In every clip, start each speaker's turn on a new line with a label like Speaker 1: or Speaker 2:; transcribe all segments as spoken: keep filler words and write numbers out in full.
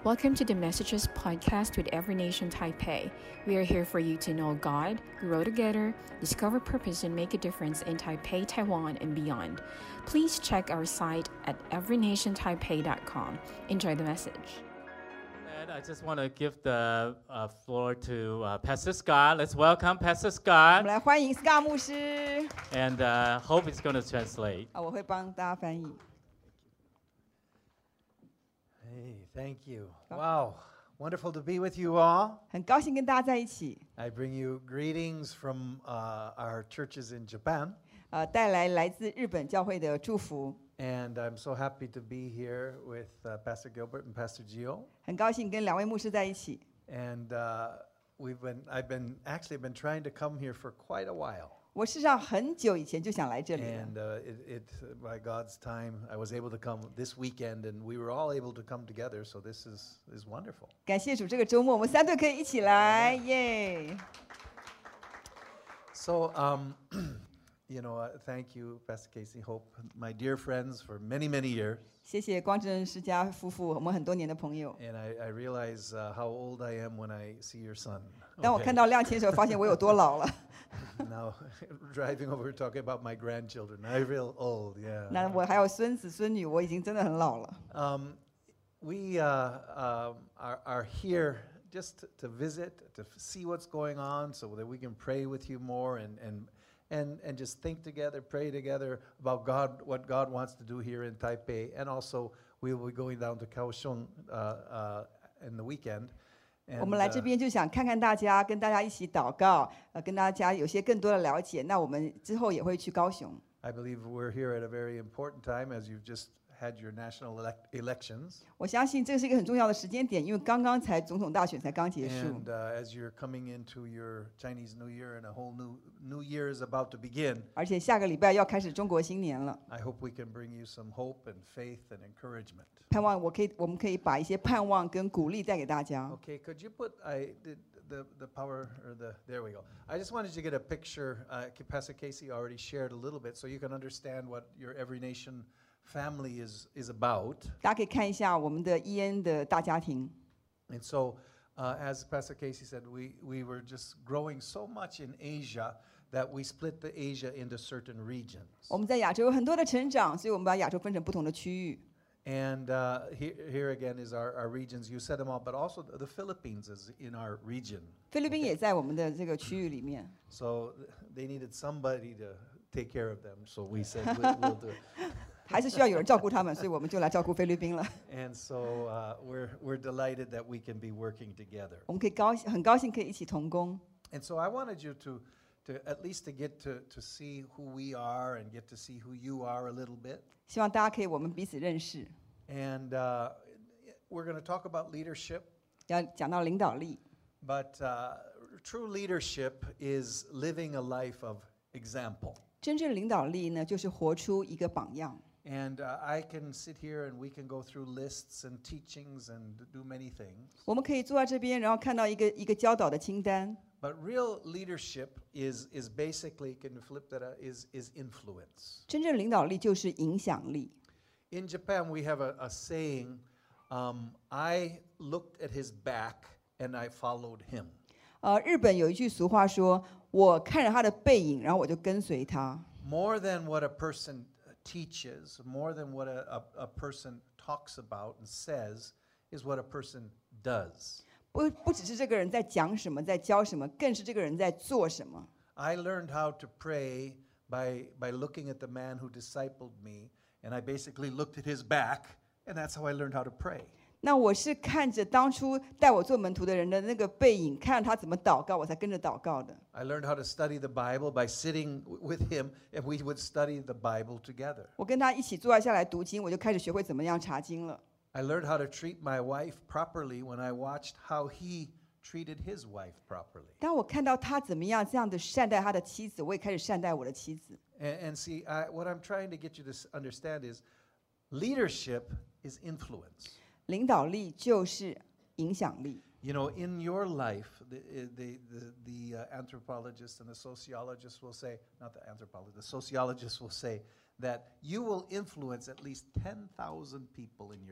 Speaker 1: Welcome to the Messages podcast with Every Nation Taipei. We are here for you to know God, grow together, discover purpose, and make a difference in Taipei, Taiwan, and beyond. Please check our site at every nation taipei dot com. Enjoy the message.
Speaker 2: And I just want to give the uh, floor to uh, Pastor Scott. Let's welcome Pastor Scott.
Speaker 3: 我们来欢迎 Scott 牧师
Speaker 2: And uh, hope he's going to translate.
Speaker 3: 啊，我会帮大家翻译。
Speaker 4: Hey, thank you. Wow, wonderful to be with you all.
Speaker 3: 很高兴跟大家在一起，
Speaker 4: I bring you greetings from uh, our churches in Japan,
Speaker 3: 呃，带来来自日本教会的祝福。
Speaker 4: and I'm so happy to be here with uh, Pastor Gilbert and Pastor Gio.
Speaker 3: 很高兴跟两位牧师在一起。
Speaker 4: And uh, we've been, I've been actually been trying to come here for quite a while.
Speaker 3: 我事实上很久以前就想来这里了，
Speaker 4: And uh, it, it, by God's time, I was able to come this weekend, and we were all able to come together. So this is is wonderful.
Speaker 3: 感谢主，这个周末我们三队可以一起来，耶！
Speaker 4: So, um, you know, uh, thank you, Pastor Casey, Hope, my dear friends, for many, many years.
Speaker 3: 谢谢光正世家夫妇，我们很多年的朋友。
Speaker 4: And I, I realize uh, how old I am when I see your son.
Speaker 3: 当我看到亮谦的时候，发现我有多老了。
Speaker 4: Now, driving over talking about my grandchildren, I feel old, yeah.
Speaker 3: 那我还有孙子孙女，我已经真的很老了。
Speaker 4: Um, we uh, um, are, are here just to, to visit, to see what's going on, so that we can pray with you more and and and and just think together, pray together about God, what God wants to do here in Taipei, and also we will be going down to Kaohsiung uh, uh, in the weekend.
Speaker 3: 我
Speaker 4: And,
Speaker 3: 们来这
Speaker 4: uh,
Speaker 3: 边就想看看大家，跟大家一起祷告，呃，跟大家有些更多的了解。那我们之后也会去高雄。
Speaker 4: I believe we're here at a very important time as you've just had your national elect- elections.
Speaker 3: 我相信这是一个很重要的时间点，因为刚刚才总统大选才刚结束。
Speaker 4: And uh, as you're coming into your Chinese New Year and a whole new new year is about to begin,
Speaker 3: 而且下个礼拜要开始中国新年了，
Speaker 4: I hope we can bring you some hope and faith and encouragement.
Speaker 3: 盼望我可以，我们可以把一些盼望跟鼓励带给大家。
Speaker 4: Okay, could you put I did the the power or the there we go. I just wanted you to get a picture. Uh, Pastor Casey already shared a little bit, so you can understand what your Every Nation family is is about.
Speaker 3: 大家可以看一下我们的伊恩的大家庭。
Speaker 4: And so, uh, as Pastor Casey said, we we were just growing so much in Asia that we split the Asia into certain regions.
Speaker 3: 我们在亚洲有很多的成长，所以我们把亚洲分成不同的区域。
Speaker 4: And uh, here, here again is our, our regions. You said them all, but also the Philippines is in our region.
Speaker 3: 菲律宾也在我们的这个区域里面。
Speaker 4: So they needed somebody to take care of them. So we said we'll, we'll do it.
Speaker 3: 还是需要有人照顾他们，所以我们就来照顾菲律宾了。
Speaker 4: And so uh, we're we're delighted that we can be working together.
Speaker 3: 我们可以高兴，很高兴可以一起同工。
Speaker 4: And so I wanted you to to at least to get to to see who we are and get to see who you are a little bit.
Speaker 3: 希望大家可以我们彼此认识。
Speaker 4: And uh, we're going to talk about leadership.
Speaker 3: 要讲到领导力，
Speaker 4: But uh, true leadership is living a life of example.
Speaker 3: 真正领导力呢，就是活出一个榜样。
Speaker 4: And uh, I can sit here and we can go through lists and teachings and do many things.
Speaker 3: 我们可以坐在这边，然后看到一个一个教导的清单。
Speaker 4: But real leadership is is basically, can you flip that out, is is influence.
Speaker 3: 真正领导力就是影响力。
Speaker 4: In Japan, we have a, a saying, um, I looked at his back and I followed him.
Speaker 3: 呃，日本有一句俗话说：“我看着他的背影，然后我就跟随他。”
Speaker 4: More than what a person teaches, more than what a, a, a person talks about and says, is what a person does.
Speaker 3: 不不只是这个人在讲什么，在教什么，更是这个人在做什么。
Speaker 4: I learned how to pray by, by looking at the man who discipled me, and I basically looked at his back, and that's how I learned how to pray.
Speaker 3: 那我是看着当初带我做门徒的人的那个背影，看着他怎么祷告，我才跟着祷告的。
Speaker 4: I learned how to study the Bible by sitting w- with him, and we would study the Bible together.
Speaker 3: 我跟他一起坐下来读经，我就开始学会怎么样查经了。
Speaker 4: I learned how to treat my wife properly when I watched how he treated his wife properly.
Speaker 3: 当我看到他怎么样这样的善待他的妻子，我也开始善待我的妻子。
Speaker 4: And, and see, I, what I'm trying to get you to s- understand is leadership is influence.
Speaker 3: 领导力就是影响力。
Speaker 4: You know, in your life, the, the, the, the uh, anthropologists and the sociologists will say, not the anthropologists, the sociologists will say that you will influence at least ten thousand people in your life.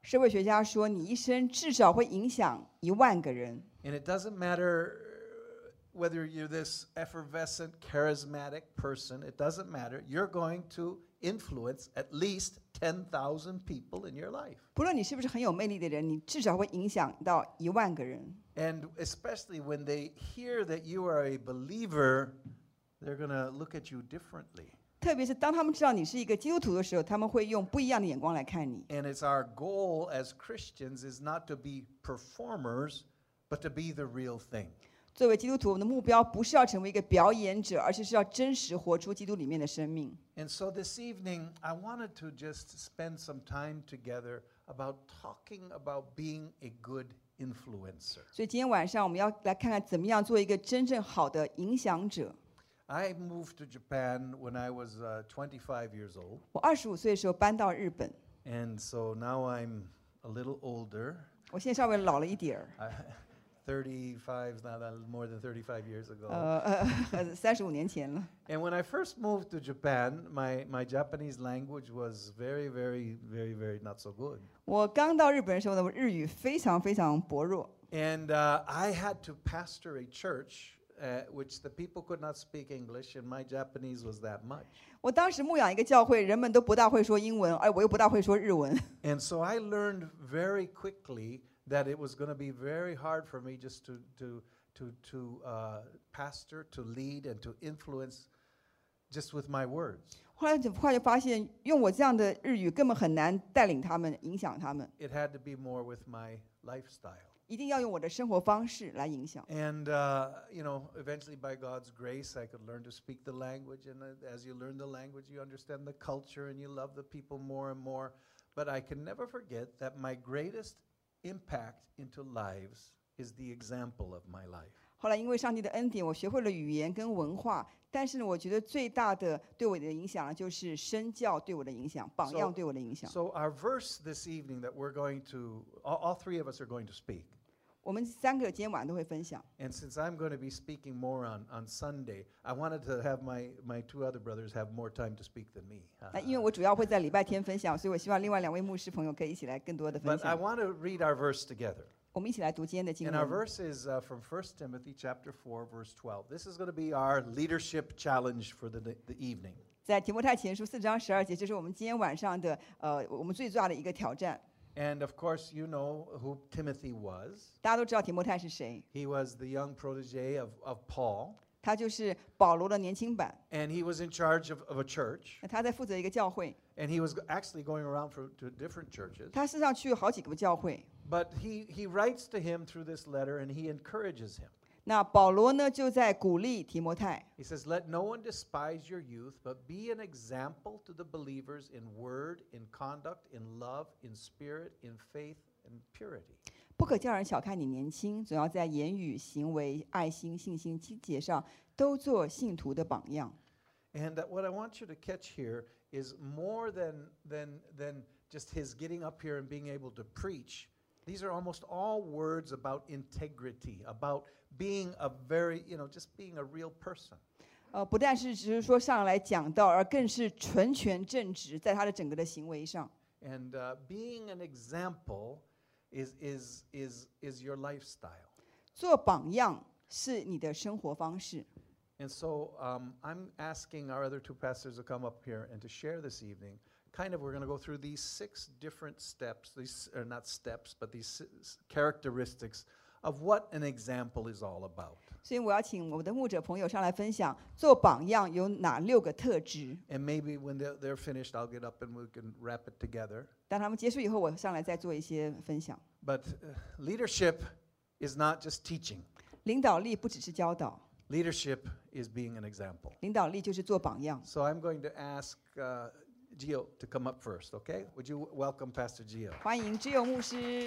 Speaker 3: 社会学家说，你一生至少会影响一万个人。
Speaker 4: And it doesn't matter whether you're this effervescent, charismatic person, it doesn't matter. You're going to influence at least ten thousand people in your life.
Speaker 3: 不论你是不是很有魅力的人，你至少会影响到一万个人。
Speaker 4: And especially when they hear that you are a believer, they're going to look at you differently.
Speaker 3: 特别是当他们知道你是一个基督徒的时候，他们会用不一样的眼光来看你。
Speaker 4: And it's our goal as Christians is not to be performers, but to be the real thing.
Speaker 3: 作为基督徒，我们的目标不是要成为一个表演者，而是是要真实活出基督里面的生命。
Speaker 4: And so this evening, I wanted to just spend some time together about talking about being a good influencer.
Speaker 3: 所以今天晚上我们要来看看怎么样做一个真正好的影响者。
Speaker 4: I moved to Japan when I was uh, twenty-five years old.
Speaker 3: 我二十五岁的时候搬到日本，
Speaker 4: And so now I'm a little older.
Speaker 3: 我现在稍微老了一点儿，
Speaker 4: I, thirty-five, not that more than thirty-five years ago.
Speaker 3: 呃呃，三十五年前了。
Speaker 4: And when I first moved to Japan, my, my Japanese language was very, very, very, very not so good.
Speaker 3: 我刚到日本的时候呢，我日语非常非常薄弱。
Speaker 4: And uh, I had to pastor a church uh, which the people could not speak English, and my Japanese was that much.
Speaker 3: 我当时牧养一个教会，人们都不大会说英文，而我又不大会说日文。
Speaker 4: And so I learned very quickly that it was going to be very hard for me just to, to, to, to uh, pastor, to lead, and to influence just with my words.
Speaker 3: 后来就后来就发现，用我这样的日语根本很难带领他们、影响他们，
Speaker 4: It had to be more with my lifestyle.
Speaker 3: 一定要用我的生活方式来影响。
Speaker 4: And, uh, you know, eventually by God's grace, I could learn to speak the language. And uh, as you learn the language, you understand the culture and you love the people more and more. But I can never forget that my greatest impact into lives is the example of my life.
Speaker 3: 后来因为上帝的恩典，我学会了语言跟文化，但是呢，我觉得最大的对我的影响呢，就是身教对我的影响，榜样对我的影响。
Speaker 4: So our verse this evening that we're going to, all, all three of us are going to speak.
Speaker 3: 我们三个今天晚上都会分享。
Speaker 4: And since I'm going to be speaking more on, on Sunday, I wanted to have my, my two other brothers have more time to speak than me.
Speaker 3: 那因为我主要会在礼拜天分享，所以我希望另外两位牧师朋友可以一起来更多的分
Speaker 4: But I
Speaker 3: 享。
Speaker 4: want to read our verse together.
Speaker 3: 我们一起来读今天的经
Speaker 4: And our
Speaker 3: 文。
Speaker 4: verse is uh, from First Timothy chapter four, verse twelve. This is going to be our leadership challenge for the, the evening.
Speaker 3: 在提摩太前书四章十二节，这是我们今天晚上的呃我们最重要的一个挑战。
Speaker 4: And of course, you know who Timothy was.
Speaker 3: 大家都知道提摩太是谁，
Speaker 4: He was the young protege of, of Paul,
Speaker 3: 他就是保罗的年轻版。
Speaker 4: and he was in charge of, of a church.
Speaker 3: 那他在负责一个教会，
Speaker 4: And he was actually going around for, to different churches.
Speaker 3: 他事实上去了好几个教会。
Speaker 4: But he, he writes to him through this letter, and he encourages him.
Speaker 3: 那保罗呢，就在鼓励提摩太，
Speaker 4: He says, "Let no one despise your youth, but be an example to the believers in word, in conduct, in love, in spirit, in faith, and purity."
Speaker 3: 不可叫人小看你年轻，总要在言语、行为、爱心、信心、清洁上都做信徒的榜样。
Speaker 4: And uh, what I want you to catch here is more than, than, than just his getting up here and being able to preach. These are almost all words about integrity, about being a very, you know, just being a real person.
Speaker 3: 呃，不但是只是说上来讲道，而更是纯全正直，在他的整个的行为上。
Speaker 4: And uh, being an example is, is, is, is your lifestyle.
Speaker 3: 做榜样是你的生活方式。
Speaker 4: And so um, I'm asking our other two pastors to come up here and to share this evening. Kind of, we're going to go through these six different steps. These are not steps, but these s- characteristics of what an example is all about.
Speaker 3: 所以我要请我们的牧者朋友上来分享，做榜样有哪六个特质。
Speaker 4: And maybe when they're, they're finished, I'll get up and we can wrap it together.
Speaker 3: 当他们结束以后，我上来再做一些分享。
Speaker 4: But uh, leadership is not just teaching.
Speaker 3: 领导力不只是教导，
Speaker 4: Leadership is being an example.
Speaker 3: 领导力就是做榜样。
Speaker 4: So I'm going to ask uh, Gio to come up first, okay? Would you w- welcome Pastor Gio?
Speaker 3: 欢迎知友牧师。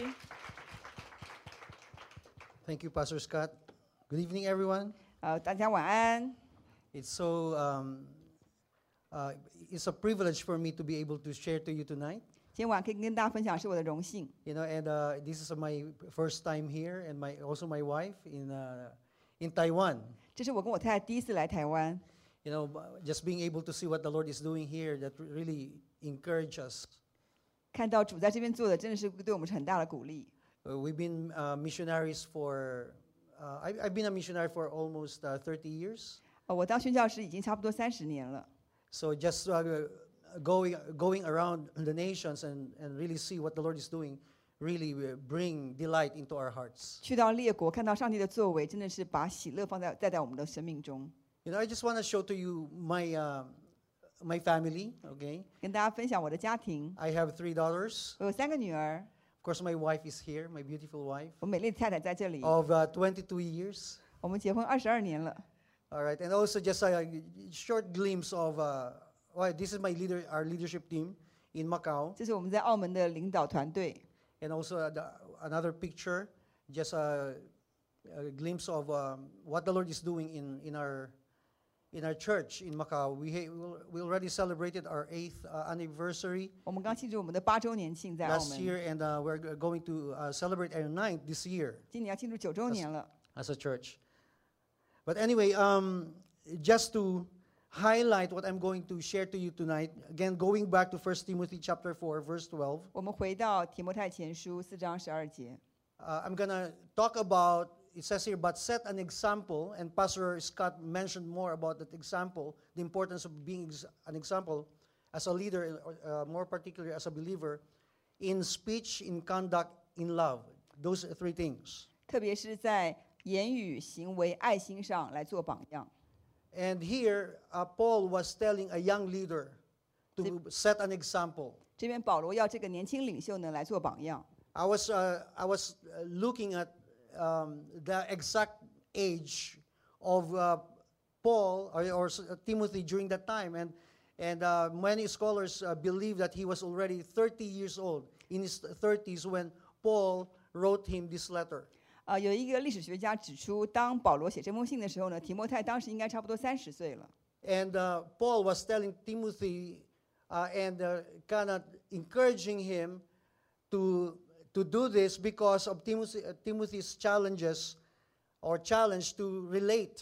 Speaker 5: Thank you, Pastor Scott. Good evening, everyone.
Speaker 3: 呃，大家晚安。
Speaker 5: It's so um, uh, it's a privilege for me to be able to share to you tonight.
Speaker 3: 今天晚上可以跟大家分享是我的荣幸。
Speaker 5: You know, and uh, this is my first time here, and my also my wife in uh, in Taiwan.
Speaker 3: 这是我跟我太太第一次来台湾。
Speaker 5: You know, b- just being able to see what the Lord is doing here, that really encourage us.
Speaker 3: 看到主在这边做的，真的是对我们是很大的鼓励。
Speaker 5: Uh, we've been uh, missionaries for, uh, I, I've been a missionary for almost uh, thirty years.
Speaker 3: 呃，我当宣教师已经差不多三十年了。
Speaker 5: So just uh, going going around the nations and, and really see what the Lord is doing really will bring delight into our hearts.
Speaker 3: 去到列国看到上帝的作为，真的是把喜乐放在带在我们的生命中。
Speaker 5: You know, I just want to show to you my uh, my family, okay?
Speaker 3: 跟大家分享我的家庭，
Speaker 5: I have three daughters.
Speaker 3: 我有三个女儿，
Speaker 5: Of course, my wife is here, my beautiful wife,
Speaker 3: 我美丽的太太在这里。
Speaker 5: of uh, twenty-two years.
Speaker 3: 我们结婚二十二年了。
Speaker 5: All right, and also just a short glimpse of, uh, well, this is my leader, our leadership team in Macau,
Speaker 3: 这是我们在澳门的领导团队。
Speaker 5: and also uh, the, another picture, just a, a glimpse of um, what the Lord is doing in, in our in our church in Macau. We ha- we already celebrated our eighth uh, anniversary
Speaker 3: 我们刚庆祝我们的八周年庆在澳
Speaker 5: last
Speaker 3: 门，
Speaker 5: year, and uh, we're g- going to uh, celebrate our ninth this year
Speaker 3: 今年要庆祝九周年了。
Speaker 5: as a church. But anyway, um, just to highlight what I'm going to share to you tonight, again, going back to First Timothy chapter four, verse twelve,
Speaker 3: 我们回到提摩太前书四章十二节，
Speaker 5: uh, I'm going to talk about, it says here, but set an example, and Pastor Scott mentioned more about that example, the importance of being ex- an example as a leader, uh, more particularly as a believer, in speech, in conduct, in love. Those three things.
Speaker 3: 特别是在言语、行为、爱心上来做榜样。
Speaker 5: And here, uh, Paul was telling a young leader to set an example.
Speaker 3: 这边保罗要这个年轻领袖呢来做榜样。
Speaker 5: I was, uh, I was uh, looking at um, the exact age of uh, Paul or, or s- uh, Timothy during that time, and and uh, many scholars uh, believe that he was already thirty years old, in his thirties, when Paul wrote him this letter.
Speaker 3: 啊、有一个历史学家指出，当保罗写这封信的时候呢，提摩太当时应该差不多三十岁了。
Speaker 5: And uh, Paul was telling Timothy uh, and uh, kind of encouraging him to to do this because of Timothy, uh, Timothy's challenges or challenge to relate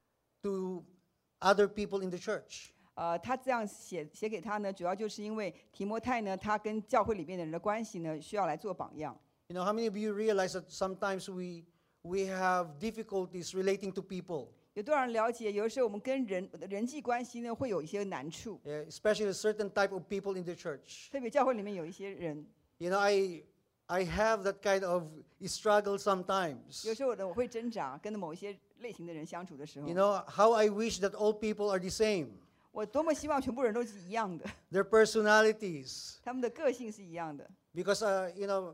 Speaker 5: to other people in the church.
Speaker 3: 呃，他这样写写给他呢，主要就是因为提摩太呢，他跟教会里面的人的关系呢，需要来做榜样。
Speaker 5: You know, how many of you realize that sometimes we we have difficulties relating to people,
Speaker 3: 有多少人了解？有的时候我们跟人人际关系呢，会有一些难处，
Speaker 5: uh, especially a certain type of people in the church?
Speaker 3: 特别教会里面有一些人，
Speaker 5: You know, I I have that kind of struggle sometimes.
Speaker 3: 有时候呢，我会挣扎，跟某一些类型的人相处的时候
Speaker 5: You，know, how I wish that all people are the same.
Speaker 3: 我多么希望全部人都是一样的，
Speaker 5: Their personalities.
Speaker 3: 他们的个性是一样的。
Speaker 5: Because, uh, you know,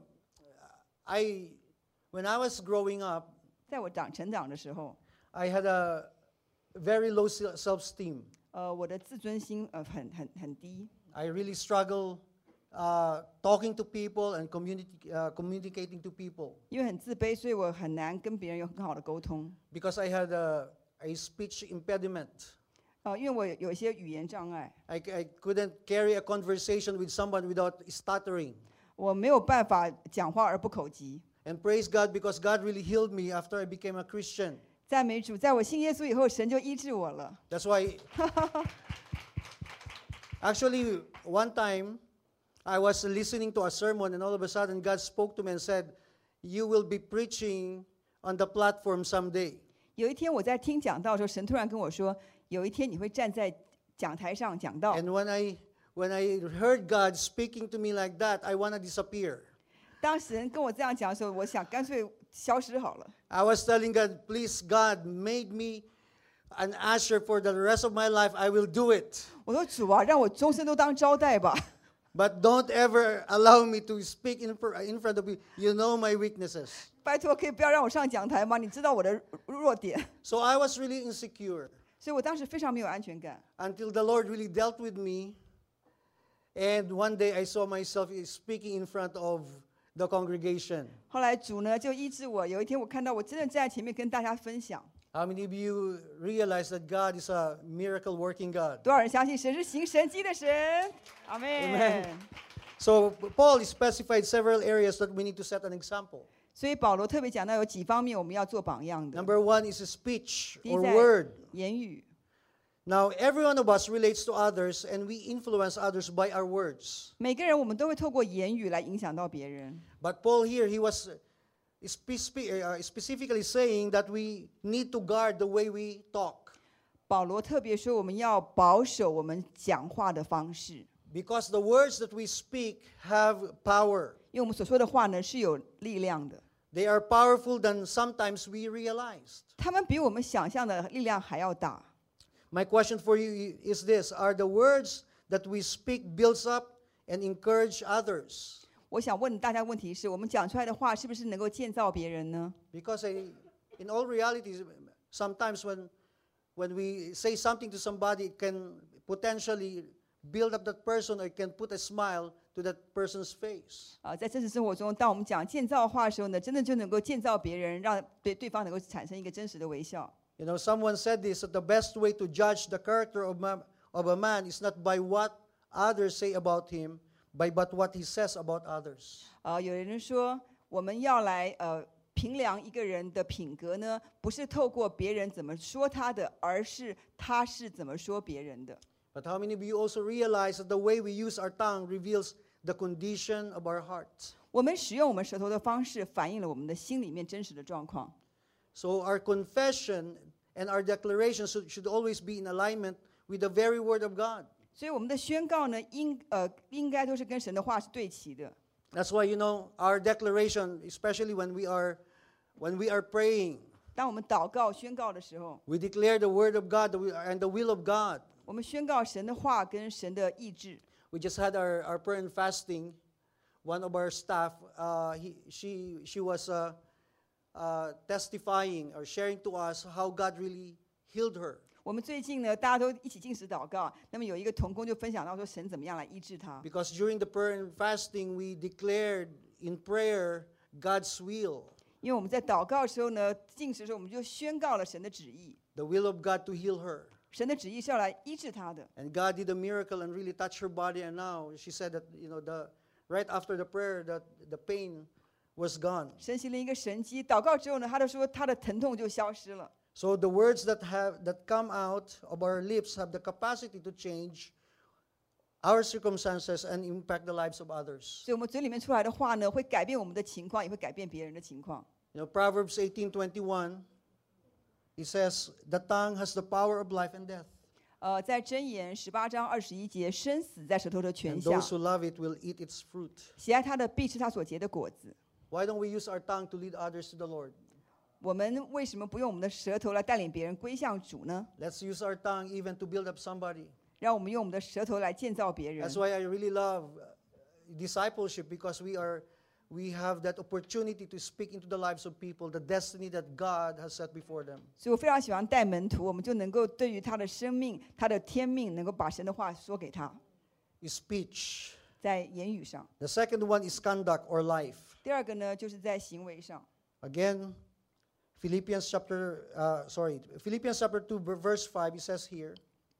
Speaker 5: I, when I was growing up,
Speaker 3: 在我长成长的时候，
Speaker 5: I had a very low se- self-esteem.
Speaker 3: 呃，我的自尊心呃很很很低，
Speaker 5: I really struggle uh, talking to people and communi- uh, communicating to people
Speaker 3: 因为很自卑，所以我很难跟别人有很好的沟通。
Speaker 5: because I had a, a speech impediment.
Speaker 3: 呃，因为我有一些语言障碍，
Speaker 5: I, c- I couldn't carry a conversation with someone without stuttering.
Speaker 3: 我没有办法讲话而不口急。
Speaker 5: And praise God because God really healed me after I became a Christian.
Speaker 3: 赞美主，在我信耶稣以后，神就医治我了。
Speaker 5: That's why, actually, one time I was listening to a sermon, and all of a sudden God spoke to me and said, "You will be preaching on the platform someday."
Speaker 3: 有一天我在听讲道的时候，神突然跟我说，有一天你会站在讲台上讲道。
Speaker 5: And when I when I heard God speaking to me like that, I want to disappear.
Speaker 3: 当神跟我这样讲的时候，我想干脆消失好了。
Speaker 5: I was telling God, "Please, God, make me an usher for the rest of my life. I will do it."
Speaker 3: 我说主啊，让我终身都当招待吧，
Speaker 5: But don't ever allow me to speak in, fr- in front of you. You know my weaknesses.
Speaker 3: 拜托可以不要让我上讲台吗？你知道我的弱点，
Speaker 5: So I was really insecure
Speaker 3: 所以我当时非常没有安全感。
Speaker 5: until the Lord really dealt with me. And one day I saw myself speaking in front of the congregation.
Speaker 3: 后来主呢就医治我，有一天我看到我真的站在前面跟大家分享。
Speaker 5: How many of you realize that God is a miracle working God?
Speaker 3: 多少人相信神是行神迹的神？阿门
Speaker 5: Amen。So Paul specified several areas that we need to set an example.
Speaker 3: 所以保罗特别讲到有几方面我们要做榜样的。
Speaker 5: Number one is speech
Speaker 3: 第一
Speaker 5: or
Speaker 3: 在
Speaker 5: word.
Speaker 3: 言语，
Speaker 5: Now, every one of us relates to others, and we influence others by our words.
Speaker 3: 每个人我们都会透过言语来影响到别人。
Speaker 5: But Paul here, he was spe- spe- uh, specifically saying that we need to guard the way we talk.
Speaker 3: 保罗特别说，我们要保守我们讲话的方式，
Speaker 5: Because the words that we speak have power.
Speaker 3: 因为我们所说的话呢是有力量的，
Speaker 5: They are powerful than sometimes we realized.
Speaker 3: 他们比我们想象的力量还要大。
Speaker 5: My question for you is this: Are the words that we speak builds up and encourage others?
Speaker 3: 我想问大家的问题是，我们讲出来的话是不是能够建造别人呢？
Speaker 5: Because I, in all reality, sometimes when when we say something to somebody, it can potentially build up that person, or it can put a smile to that person's face.
Speaker 3: 啊，在真实生活中，当我们讲建造话的时候呢，真的就能够建造别人，让对对方能够产生一个真实的微笑。
Speaker 5: You know, someone said this, that the best way to judge the character of, ma- of a man is not by what others say about him, by but what he says about others.
Speaker 3: 啊，有人说我们要来呃评量一个人的品格呢，不是透过别人怎么说他的，而是他是怎么说别人的。
Speaker 5: But how many of you also realize that the way we use our tongue reveals the condition of our hearts?
Speaker 3: 我们使用我们舌头的方式，反映了我们的心里面真实的状况。
Speaker 5: So our confession and our declaration should, should always be in alignment with the very word of God.
Speaker 3: 所以我们的宣告呢，应呃应该都是跟神的话是对齐的。
Speaker 5: That's why, you know, our declaration, especially when we are when we are praying,
Speaker 3: 当我们祷告宣告的时候，
Speaker 5: we declare the word of God and the will of God.
Speaker 3: 我们宣告神的话跟神的意志。
Speaker 5: We just had our, our prayer and fasting. One of our staff, uh, he, she, she was uh, uh, testifying or sharing to us how God really healed her.
Speaker 3: 我们最近呢，大家都一起进食祷告。那么有一个同工就分享到说，神怎么样来医治他。
Speaker 5: Because during the prayer and fasting, we declared in prayer God's will,
Speaker 3: 因为我们在祷告的时候呢，进食的时候我们就宣告了神的旨意。
Speaker 5: the will of God to heal her.
Speaker 3: 神的旨意是要来医治他的。
Speaker 5: And God did a miracle and really touched her body. And now she said that, you know, the right after the prayer, that the pain was gone.
Speaker 3: 神行了一个神迹，祷告之后呢，他就说他的疼痛就消失了。
Speaker 5: So the words that have that come out of our lips have the capacity to change our circumstances and impact the lives of others.
Speaker 3: 所以我们嘴里面出来的话呢，会改变我们的情况，也会改变别人的情况。
Speaker 5: You know, Proverbs eighteen twenty-one, it says, the tongue has the power of life and death.
Speaker 3: 呃，在箴言十八章二十一节，生死在舌头的权
Speaker 5: And
Speaker 3: 下，
Speaker 5: those who love it will eat its fruit.
Speaker 3: 喜爱他的必吃他所结的果子。
Speaker 5: Why don't we use our tongue to lead others to the Lord?
Speaker 3: 我们为什么不用我们的舌头来带领别人归向主呢？
Speaker 5: Let's use our tongue even to build up somebody.
Speaker 3: 让我们用我们的舌头来建造别人
Speaker 5: That's。why I really love uh, discipleship, because we are we have that opportunity to speak into the lives of people, the destiny that God has set before them.
Speaker 3: 所以我非常喜欢带门徒，我们就能够对于他的生命、他的天命，能够把神的话说给他，
Speaker 5: Is speech.
Speaker 3: 在言语上。
Speaker 5: The second one is conduct or life.
Speaker 3: 第二个呢，就是在行为上。
Speaker 5: Again, Philippians chapter uh, sorry, Philippians chapter two verse five, it says here,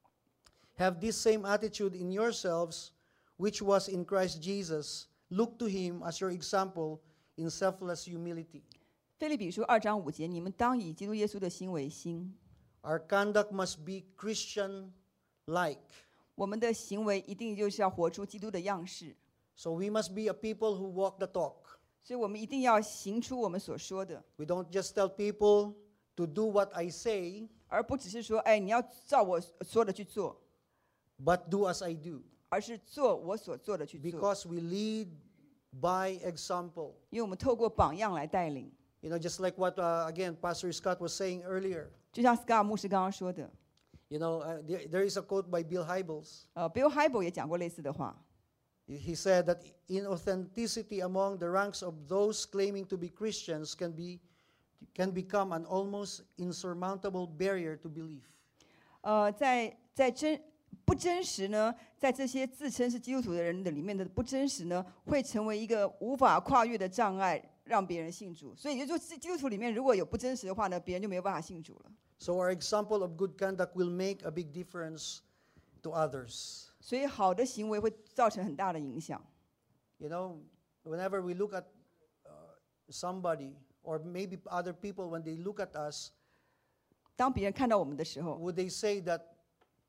Speaker 5: have this same attitude in yourselves, which was in Christ Jesus. Look to him as your example in selfless humility.
Speaker 3: 腓立比书二章五节，你们当以基督耶稣的心为心。
Speaker 5: Our conduct must be Christian-like.
Speaker 3: 我们的行为一定就是要活出基督的样式，
Speaker 5: So we must be a people who walk the talk.
Speaker 3: 所以我们一定要行出我们所说的，
Speaker 5: We don't just tell people to do what I say,
Speaker 3: 而不只是说，哎，你要照我说的去做，
Speaker 5: but do as I do.
Speaker 3: 而是做我所做的去做。
Speaker 5: Because we lead by example.
Speaker 3: 因为我们透过榜样来带领，
Speaker 5: You know, just like what, uh, again, Pastor Scott was saying earlier.
Speaker 3: 就像斯卡尔牧师刚刚说的，
Speaker 5: You know, uh, there, there is a quote by Bill Hybels.
Speaker 3: 呃，Bill Hybels 也讲过类似的话。
Speaker 5: He he said that inauthenticity among the ranks of those claiming to be Christians can be can become an almost insurmountable barrier to belief.
Speaker 3: 呃，在在真不真实呢，在这些自称是基督徒的人的里面的不真实呢，会成为一个无法跨越的障碍，让别人信主。所以也就是说，基督徒里面如果有不真实的话呢，别人就没有办法信主了。
Speaker 5: So our example of good conduct will make a big difference to others.
Speaker 3: 所以好的行为会造成很大的影响。
Speaker 5: You know, whenever we look at uh, somebody or maybe other people, when they look at us,
Speaker 3: 当别人看到我们的时候，
Speaker 5: would they say that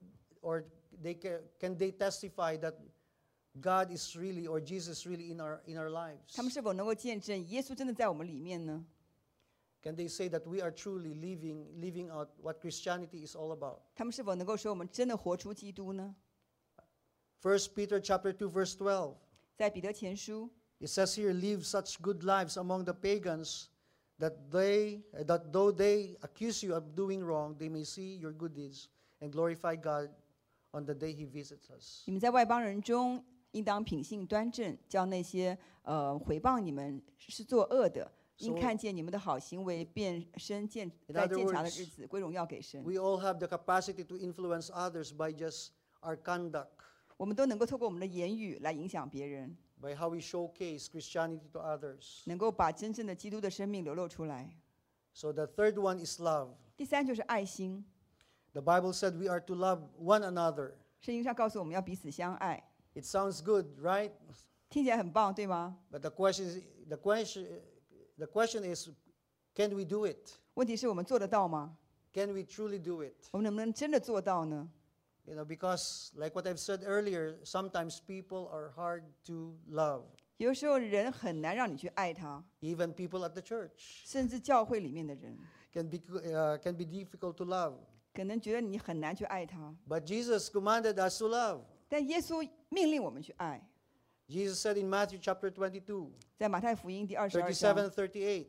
Speaker 5: or they can, can they testify that God is really or Jesus really in our in our lives?
Speaker 3: 他们是否能够见证耶稣真的在我们里面呢？
Speaker 5: Can they say that we are truly living living out what Christianity is all about?
Speaker 3: 他们是否能够说我们真的活出基督呢？
Speaker 5: First Peter chapter two verse twelve.
Speaker 3: 在彼得前书，
Speaker 5: It says here, live such good lives among the pagans that they that though they accuse you of doing wrong, they may see your good deeds and glorify God on the day He visits us.
Speaker 3: 你们在外邦人中应当品性端正，叫那些呃毁谤你们是作恶的，因
Speaker 5: So-
Speaker 3: 看见你们的好行为，变身见
Speaker 5: In
Speaker 3: 在
Speaker 5: other
Speaker 3: 鉴察的
Speaker 5: words,
Speaker 3: 日子归荣耀给神。
Speaker 5: We all have the capacity to influence others by just our conduct,
Speaker 3: 我们都能够透过我们的言语来影响别人，
Speaker 5: by how we showcase Christianity to others.
Speaker 3: 能够把真正的基督的生命流露出来。
Speaker 5: So the third one is love.
Speaker 3: 第三就是爱心，
Speaker 5: The Bible said we are to love one another.
Speaker 3: 圣经上告诉我们要彼此相爱，
Speaker 5: It sounds good, right?
Speaker 3: 听起来很棒，对吗？
Speaker 5: But the question is, the question, the question is, can we do it?
Speaker 3: 问题是我们做得到吗？
Speaker 5: Can we truly do it?
Speaker 3: 我们能不能真的做到呢？
Speaker 5: You know, because like what I've said earlier, sometimes people are hard to love,
Speaker 3: 有时候人很难让你去爱他，
Speaker 5: even people at the church
Speaker 3: 甚至教会里面的人
Speaker 5: can be uh, can be difficult to love.
Speaker 3: 可能觉得你很难去爱他，
Speaker 5: But Jesus commanded us to love.
Speaker 3: 但耶稣命令我们去爱。
Speaker 5: Jesus said in Matthew chapter twenty-two,
Speaker 3: 在马太福音第二十二章
Speaker 5: thirty-seven, thirty-eight,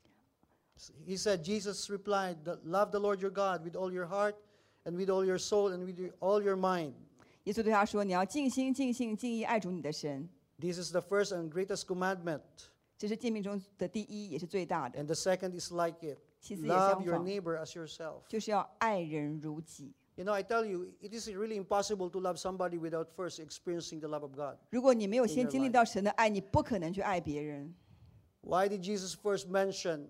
Speaker 5: He said, Jesus replied, "The- love the Lord your God with all your heart and with all your soul and with your- all your mind.
Speaker 3: 耶稣对他说：“你要尽心、尽性、尽意爱主你的神，
Speaker 5: This is the first and greatest commandment.
Speaker 3: 这是诫命中的第一，也是最大的，
Speaker 5: And the second is like it.
Speaker 3: 其次也
Speaker 5: Love
Speaker 3: 相
Speaker 5: your
Speaker 3: 仿，
Speaker 5: neighbor as yourself."
Speaker 3: 就是要爱人如己。
Speaker 5: You know, I tell you, it is really impossible to love somebody without first experiencing the love of God.
Speaker 3: 如果你没有先
Speaker 5: your
Speaker 3: 经历
Speaker 5: life.
Speaker 3: 到神的爱，你不可能去爱别人。
Speaker 5: Why did Jesus first mention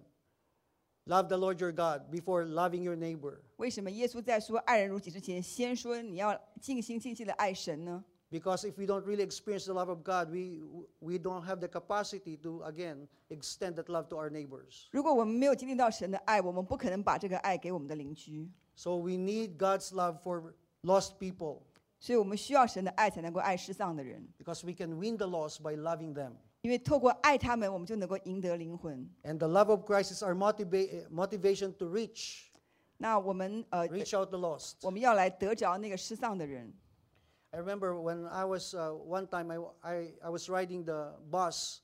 Speaker 5: love the Lord your God before loving your neighbor?
Speaker 3: 为什么耶稣在说爱人如己之前，先说你要尽心尽性的爱神呢？
Speaker 5: Because if we don't really experience the love of God, we we don't have the capacity to again extend that love to our neighbors.
Speaker 3: 如果我们没有经历到神的爱，我们不可能把这个爱给我们的邻居。
Speaker 5: So we need God's love for lost people
Speaker 3: 所以我们需要神的爱，才能够爱失丧的人。
Speaker 5: because we can win the lost by loving them.
Speaker 3: 因为透过爱他们，我们就能够赢得灵魂。
Speaker 5: And the love of Christ is our motiva- motivation to reach,
Speaker 3: 那我们呃，
Speaker 5: reach out the lost.
Speaker 3: 我们要来得着那个失丧的人。
Speaker 5: I remember when I was, uh, one time I, I, I was riding the bus.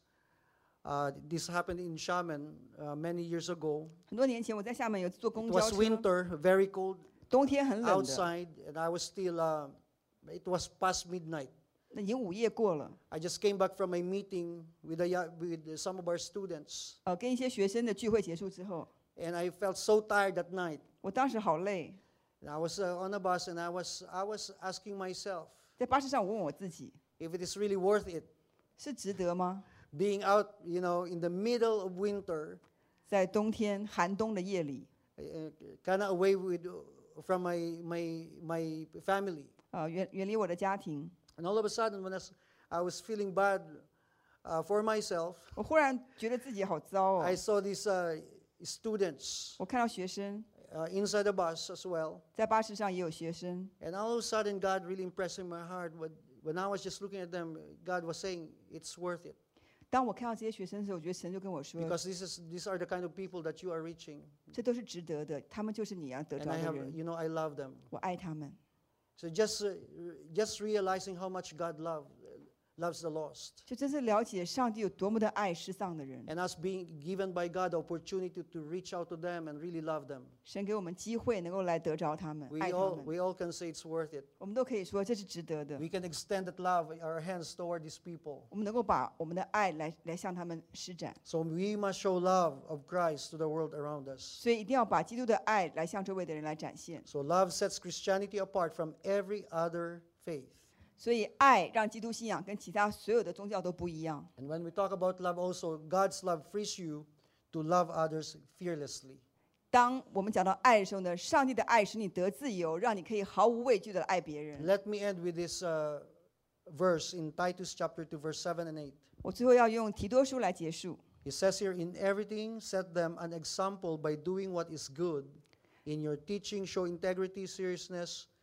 Speaker 5: Uh, this happened in Xiamen uh, many years ago.
Speaker 3: 很多年前，我在厦门有坐
Speaker 5: It
Speaker 3: 公交
Speaker 5: was
Speaker 3: 车，
Speaker 5: winter, very cold
Speaker 3: 冬天很冷的，
Speaker 5: outside, and I was still, uh, it was past midnight.
Speaker 3: 那已经午夜过了。
Speaker 5: I just came back from a meeting with, a, yo- with some of our students,
Speaker 3: 呃，跟一些学生的聚会结束之後，
Speaker 5: and I felt so tired that night.
Speaker 3: 我當時好累，
Speaker 5: And I was uh, on a bus, and I was, I was asking myself
Speaker 3: 在巴士上我問我自己，
Speaker 5: if it is really worth it,
Speaker 3: 是值得嗎？
Speaker 5: being out, you know, in the middle of winter,
Speaker 3: 在冬天寒冬的夜裡，
Speaker 5: uh, kind of away with, from my, my, my family.
Speaker 3: 呃，遠遠離我的家庭，
Speaker 5: And all of a sudden, when I was, I was feeling bad uh, for myself,
Speaker 3: 我忽然覺得自己好糟哦
Speaker 5: I。saw these uh, students
Speaker 3: 我看到學生
Speaker 5: uh, inside the bus as well.
Speaker 3: 在巴士上也有學生，
Speaker 5: And all of a sudden, God really impressed in my heart. When, when I was just looking at them, God was saying, it's worth it.
Speaker 3: 當我看到這些學生的時候，我覺得神就跟我說，
Speaker 5: Because this is, these are the kind of people that you are reaching.
Speaker 3: 這都是值得的，他們就是你要得
Speaker 5: And
Speaker 3: 着
Speaker 5: I
Speaker 3: 的
Speaker 5: have,
Speaker 3: 人，
Speaker 5: you know, I love them.
Speaker 3: 我愛他們。
Speaker 5: So just, uh, just realizing how much God love, loves the lost.
Speaker 3: 就真是了解上帝有多麼的愛失喪的人，
Speaker 5: And us being given by God the opportunity to reach out to them and really love them.
Speaker 3: 神給我們機會能夠來得着他們，
Speaker 5: We
Speaker 3: 愛他
Speaker 5: all,
Speaker 3: 們，
Speaker 5: we all can say it's worth it.
Speaker 3: 我們都可以說這是值得的。
Speaker 5: We can extend that love, our hands toward these people.
Speaker 3: 我們能夠把我們的愛來來向他們施展，
Speaker 5: So we must show love of Christ to the world around us.
Speaker 3: 所以一定要把基督的愛來向周圍的人來展現。
Speaker 5: So love sets Christianity apart from every other faith.
Speaker 3: 所以愛讓基督信仰跟其他所有的宗教都不一樣。
Speaker 5: And when we talk about love also, God's love frees you to love others fearlessly.
Speaker 3: 當我們講到愛的時候呢，上帝的愛使你得自由，讓你可以毫無畏懼的愛別人。
Speaker 5: Let me end with this uh, verse in Titus chapter two, verse seven and eight.
Speaker 3: 我最後要用提多書來結束。
Speaker 5: It says here, in everything, set them an example by doing what is good. In your teaching, show integrity, seriousness,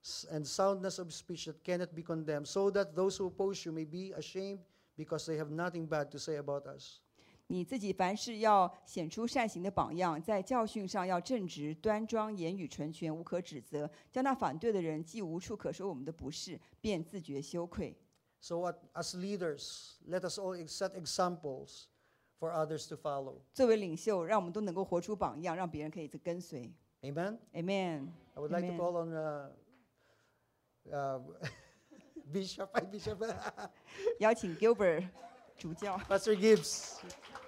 Speaker 5: s- and soundness of speech that cannot be condemned, so that those who oppose you may be ashamed because they have nothing bad to say about us.
Speaker 3: 你自己凡事要显出善行的榜样，在教训上要正直端庄，言语纯全，无可指责，叫那反对的人既无处可说我们的不是，便自觉羞愧。
Speaker 5: So what, as leaders, let us all set examples for others to follow.
Speaker 3: 作为领袖，让我们都能够活出榜样，让别人可以跟随。
Speaker 5: Amen?
Speaker 3: Amen.
Speaker 5: I would like
Speaker 3: Amen.
Speaker 5: to call on uh, uh, Bishop, hi Bishop,
Speaker 3: 邀请 Gilbert 主教。
Speaker 5: Pastor Gibbs.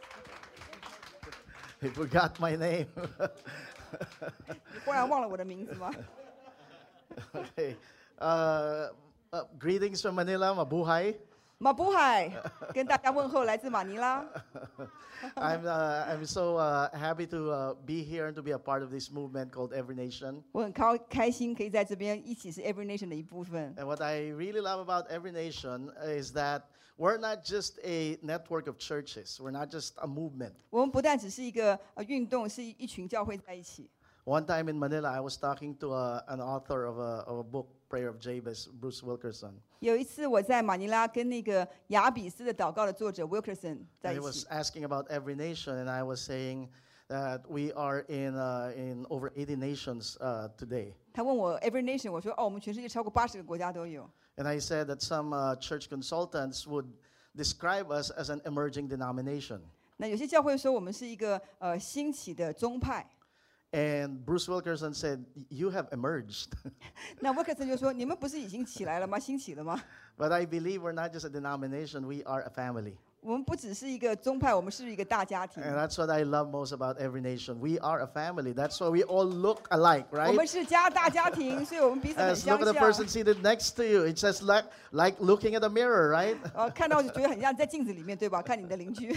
Speaker 6: He forgot my name.
Speaker 3: 你忽然忘了我的名字吗？
Speaker 6: Okay. Uh, uh, greetings from Manila, mabuhay.
Speaker 3: 马布海跟大家问候，来自马尼拉。
Speaker 6: I'm uh, I'm so uh, happy to uh, be here and to be a part of this movement called Every Nation.
Speaker 3: 我很高开心可以在这边一起是 Every Nation 的一部分。
Speaker 6: And what I really love about Every Nation is that we're not just a network of churches. We're not just a movement.
Speaker 3: 我们不但只是一个呃运动，是一一群教会在一起。
Speaker 6: One time in Manila, I was talking to a, an author of a, of a book, Prayer of Jabez, Bruce Wilkerson.
Speaker 3: 有一次我在马尼拉跟那个雅比斯的祷告的作者 Wilkerson 在
Speaker 6: And
Speaker 3: 一
Speaker 6: he was
Speaker 3: 起，
Speaker 6: asking about every nation, and I was saying that we are in uh, in over eighty nations uh, today.
Speaker 3: 他问我 Every Nation，我说哦，我们全世界超过八十个国家都有。
Speaker 6: And I said that some uh, church consultants would describe us as an emerging denomination.
Speaker 3: 那有些教会说我们是一个呃兴起的宗派，
Speaker 6: And Bruce Wilkerson said, "You have emerged."
Speaker 3: 那 Wilkerson 就说你们不是已经起来了吗？兴起了吗？
Speaker 6: But I believe we're not just a denomination; we are a family.
Speaker 3: 我们不只是一个宗派，我们是一个大家庭。
Speaker 6: And that's what I love most about Every Nation. We are a family. That's why we all look alike,
Speaker 3: 我
Speaker 6: right?
Speaker 3: 们是家大家庭，所以我们彼此很
Speaker 6: As
Speaker 3: 相
Speaker 6: look at the
Speaker 3: 像
Speaker 6: person。seated next to you. It's just like like looking at a mirror, right?
Speaker 3: 呃，看到就觉得很像在镜子里面，对吧？看你的邻居。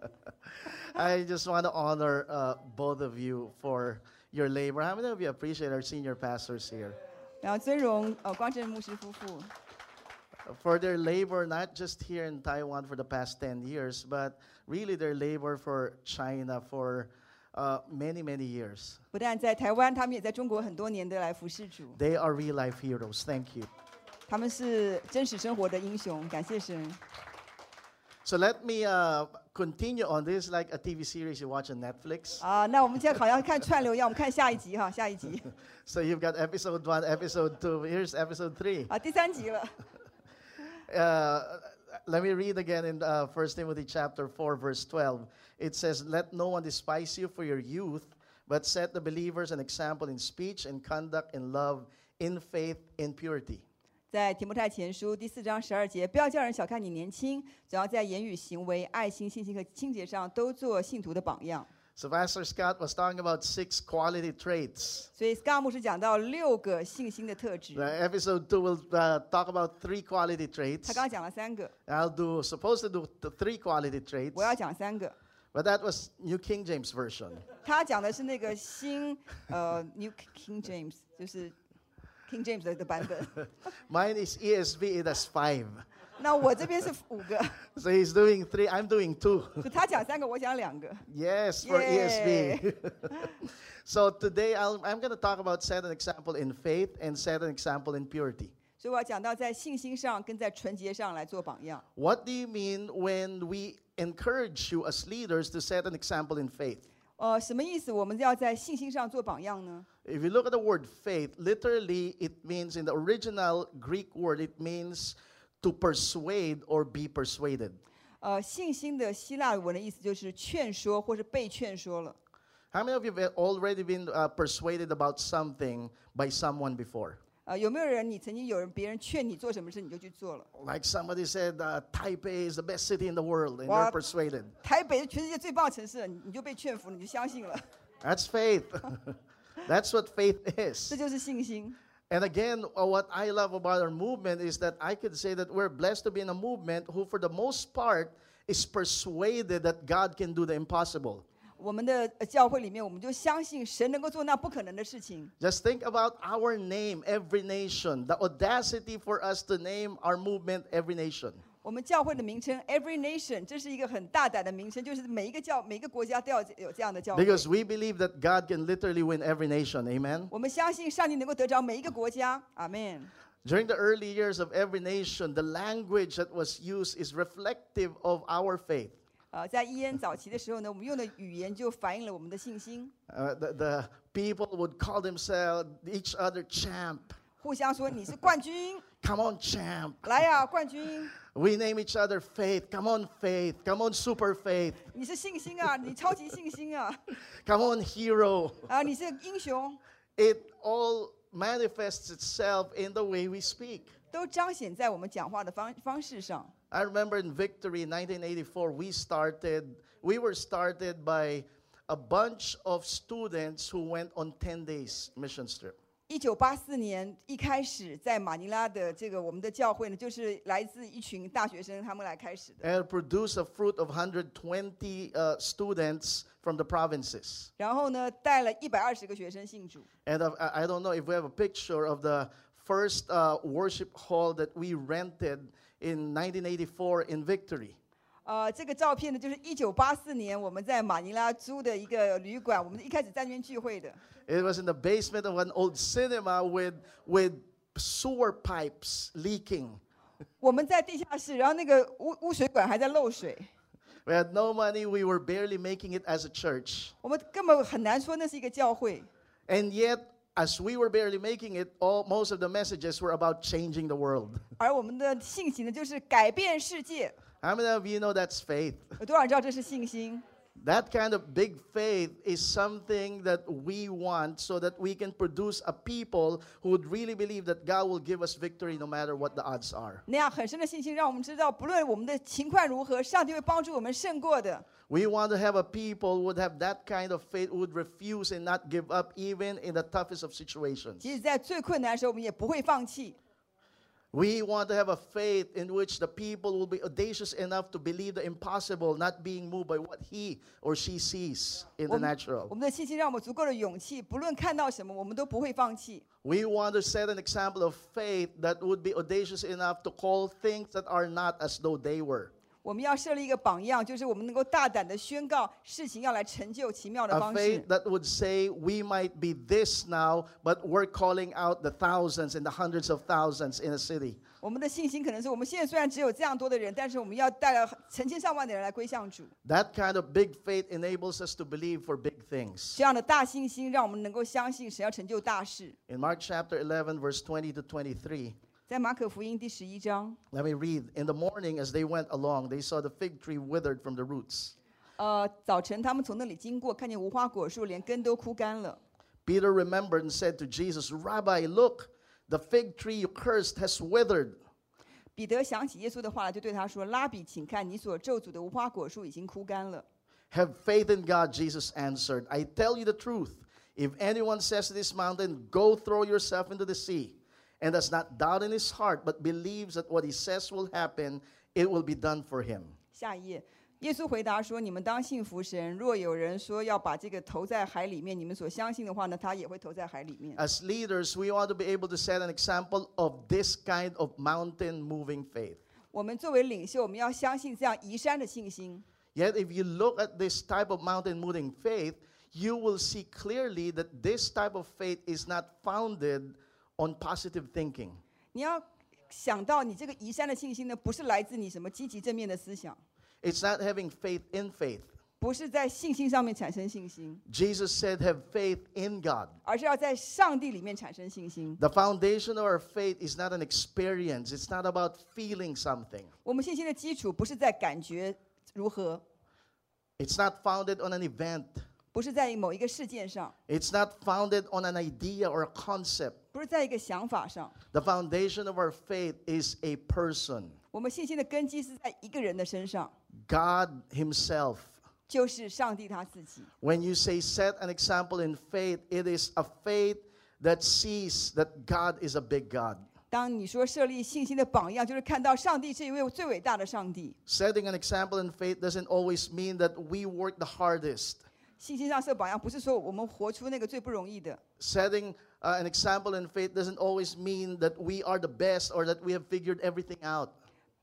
Speaker 6: I just want to honor uh, both of you for your labor. How many of you appreciate our senior pastors here?
Speaker 3: 然后尊荣呃光正牧师夫妇，
Speaker 6: For their labor, not just here in Taiwan for the past ten years, but really their labor for China for uh, many, many years.
Speaker 3: 不但在台湾，他们也在中国很多年的来服侍主，
Speaker 6: They are real life heroes. Thank you.
Speaker 3: 他们是真实生活的英雄，感谢神。
Speaker 6: So let me uh, continue on this like a T V series you watch on Netflix.
Speaker 3: 啊，那我们现在好像看串流一样，我们看下一集哈，下一集
Speaker 6: So you've got episode one, episode two. Here's episode three.
Speaker 3: 啊，第三集了。
Speaker 6: Uh, let me read again in uh, First Timothy chapter four, verse twelve. It says, "Let no one despise you for your youth, but set the believers an example in speech and conduct, in love, in faith, in purity."
Speaker 3: 在提摩太前书第四章十二节，不要叫人小看你年轻，只要在言语、行为、爱心、信心和清洁上都做信徒的榜样。
Speaker 6: So Pastor Scott was talking about six quality traits.
Speaker 3: 所以 Scott 牧师讲到六个信心的特质，
Speaker 6: The episode two will uh, talk about three quality
Speaker 3: 他
Speaker 6: traits.
Speaker 3: 刚刚讲了三个，
Speaker 6: I'll do supposed to do the three quality traits,
Speaker 3: 我要讲三个。
Speaker 6: but that was New King James Version.
Speaker 3: 他讲的是那个新呃 New King James，就是 King James 的的版本。
Speaker 6: Mine is E S V. It has five.
Speaker 3: 那我这边是五个，
Speaker 6: So he's doing three. I'm doing two.
Speaker 3: 就他讲三个，我讲两个。
Speaker 6: Yes, for E S V. So today I'll, I'm going to talk about set an example in faith and set an example in purity.
Speaker 3: 所以我要讲到在信心上跟在纯洁上来做榜样。
Speaker 6: What do you mean when we encourage you as leaders to set an example in faith?
Speaker 3: 呃，什么意思？我们要在信心上做榜样呢？
Speaker 6: If you look at the word faith, literally it means in the original Greek word, it means to persuade or be persuaded.
Speaker 3: 呃，信心的希腊文的意思就是劝说或是被劝说了。
Speaker 6: How many of you have already been uh, persuaded about something by someone before?
Speaker 3: 呃，有没有人你曾经有人别人劝你做什么事你就去做了？
Speaker 6: Like somebody said, uh, Taipei is the best city in the world, and
Speaker 3: What?
Speaker 6: you're persuaded.
Speaker 3: 台北是全世界最棒的城市，你你就被劝服了，你就相信了，
Speaker 6: That's faith. That's what faith is.
Speaker 3: 这就是信心。
Speaker 6: And again, uh, what I love about our movement is that I could say that we're blessed to be in a movement who, for the most part, is persuaded that God can do the impossible.
Speaker 3: 我们的呃教会里面，我们就相信神能够做那不可能的事情。
Speaker 6: Just think about our name, Every Nation, the audacity for us to name our movement, Every Nation.
Speaker 3: 我们教会的名称 Every Nation， 这是一个很大胆的名称，就是每一个教每一个国家都要有这样的教会。
Speaker 6: Because we believe that God can literally win every nation. Amen.
Speaker 3: 我们相信上帝能够得着每一个国家。阿们。
Speaker 6: During the early years of every nation, the language that was used is reflective of our faith.
Speaker 3: 呃，在伊恩早期的时候呢，我们用的语言就反映了我们的信心。
Speaker 6: Uh, the, the people would call themselves each other champ.
Speaker 3: 互相说你是冠军，
Speaker 6: Come on, champ.
Speaker 3: 来呀、冠军！
Speaker 6: We name each other faith. Come on, faith. Come on, super faith.
Speaker 3: 你是信心啊，你超级信心啊！
Speaker 6: Come on, hero.
Speaker 3: 啊，你是英雄，
Speaker 6: It all manifests itself in the way we speak.
Speaker 3: 都彰显在我们讲话的方方式上。
Speaker 6: I remember in Victory in nineteen eighty-four, we started, we were started by a bunch of students who went on ten days mission trip.
Speaker 3: 一九八四年一开始，在马尼拉的这个我们的教会呢，就是来自一群大学生，他们来开始的。
Speaker 6: And produced a fruit of one hundred twenty uh, students from the provinces.
Speaker 3: 然后呢，带了一百二十个学生信主。
Speaker 6: And uh, I I don't know if we have a picture of the first uh, worship hall that we rented in nineteen eighty-four in Victory.
Speaker 3: 呃，这个照片呢，就是一九八四年我们在马尼拉租的一个旅馆，我们一开始在那边聚会的。
Speaker 6: It was in the basement of an old cinema with, with sewer pipes leaking.
Speaker 3: 我们在地下室，然后那个污污水管还在漏水，
Speaker 6: We had no money. We were barely making it as a church.
Speaker 3: 我们根本很难说那是一个教会。
Speaker 6: And yet, as we were barely making it, all, most of the messages were about changing the world.
Speaker 3: 而我们的信息呢，就是改变世界。
Speaker 6: How many of you know that's faith?
Speaker 3: 有多少人知道这是信心？
Speaker 6: That kind of big faith is something that we want so that we can produce a people who would really believe that God will give us victory no matter what the odds are.
Speaker 3: 那样很深的信心，让我们知道，不论我们的情况如何，上帝会帮助我们胜过的。
Speaker 6: We want to have a people who would have that kind of faith, who would refuse and not give up even in the toughest of situations.
Speaker 3: 即使在最困难的时候，我们也不会放弃。
Speaker 6: We want to have a faith in which the people will be audacious enough to believe the impossible, not being moved by what he or she sees in the
Speaker 3: 我们
Speaker 6: natural.
Speaker 3: 我们的信心让我们足够的勇气，不论看到什么，我们都不会放弃。
Speaker 6: We want to set an example of faith that would be audacious enough to call things that are not as though they were.
Speaker 3: 我们要设立一个榜样，就是我们能够大胆的宣告事情要来成就奇妙的
Speaker 6: A
Speaker 3: 方式
Speaker 6: faith。that would say we might be this now, but we're calling out the thousands and the hundreds of thousands in a city.
Speaker 3: 我们的信心可能是我们现在虽然只有这样多的人，但是我们要带了成千上万的人来归向主。
Speaker 6: That kind of big faith enables us to believe for big things.
Speaker 3: 这样的大信心让我们能够相信神要成就大事。
Speaker 6: In Mark chapter eleven, verse twenty to twenty-three,
Speaker 3: 在马可福音第十一章，
Speaker 6: let me read. In the morning, as they went along, they saw the fig tree withered from the roots.
Speaker 3: 呃，早晨他们从那里经过，看见无花果树连根都枯干了。
Speaker 6: Peter remembered and said to Jesus, Rabbi, look, the fig tree you cursed has withered.
Speaker 3: 彼得想起耶稣的话来，就对他说：“拉比，请看，你所咒诅的无花果树已经枯干了。”
Speaker 6: Have faith in God, Jesus answered. I tell you the truth. If anyone says to this mountain, go throw yourself into the sea, and does not doubt in his heart, but believes that what he says will happen, it will be done for him.
Speaker 3: 下一页，耶稣回答说：“你们当信服神。若有人说要把这个投在海里面，你们所相信的话呢，他也会投在海里面。”
Speaker 6: As leaders, we want to be able to set an example of this kind of mountain moving faith.
Speaker 3: 我们作为领袖，我们要相信这样移山的信心。
Speaker 6: Yet, if you look at this type of mountain moving faith, you will see clearly that this type of faith is not founded on positive thinking.
Speaker 3: 你要想到，你这个移山的信心呢，不是来自你什么积极正面的思想，
Speaker 6: It's not having faith in faith.
Speaker 3: 不是在信心上面产生信心，
Speaker 6: Jesus said, have faith in God.
Speaker 3: 而是要在上帝里面产生信心。
Speaker 6: The foundation of our faith is not an experience. It's not about feeling something.
Speaker 3: 我们信心的基础不是在感觉如何，
Speaker 6: It's not founded on an event.
Speaker 3: 不是在某一个事件上，
Speaker 6: It's not founded on an idea or a concept.
Speaker 3: 不是在一个想法上。
Speaker 6: The foundation of our faith is a person,
Speaker 3: 我们信心的根基是在一个人的身上，
Speaker 6: God Himself.
Speaker 3: 就是上帝他自己。
Speaker 6: When you say set an example in faith, it is a faith that sees that God is a big God.
Speaker 3: 当你说设立信心的榜样，就是看到上帝是一位最伟大的上帝。
Speaker 6: Setting an example in faith doesn't always mean that we work the hardest.
Speaker 3: 信心上设榜样，不是说我们活出那个最不容易的。
Speaker 6: Setting uh, an example in faith doesn't always mean that we are the best or that we have figured everything out.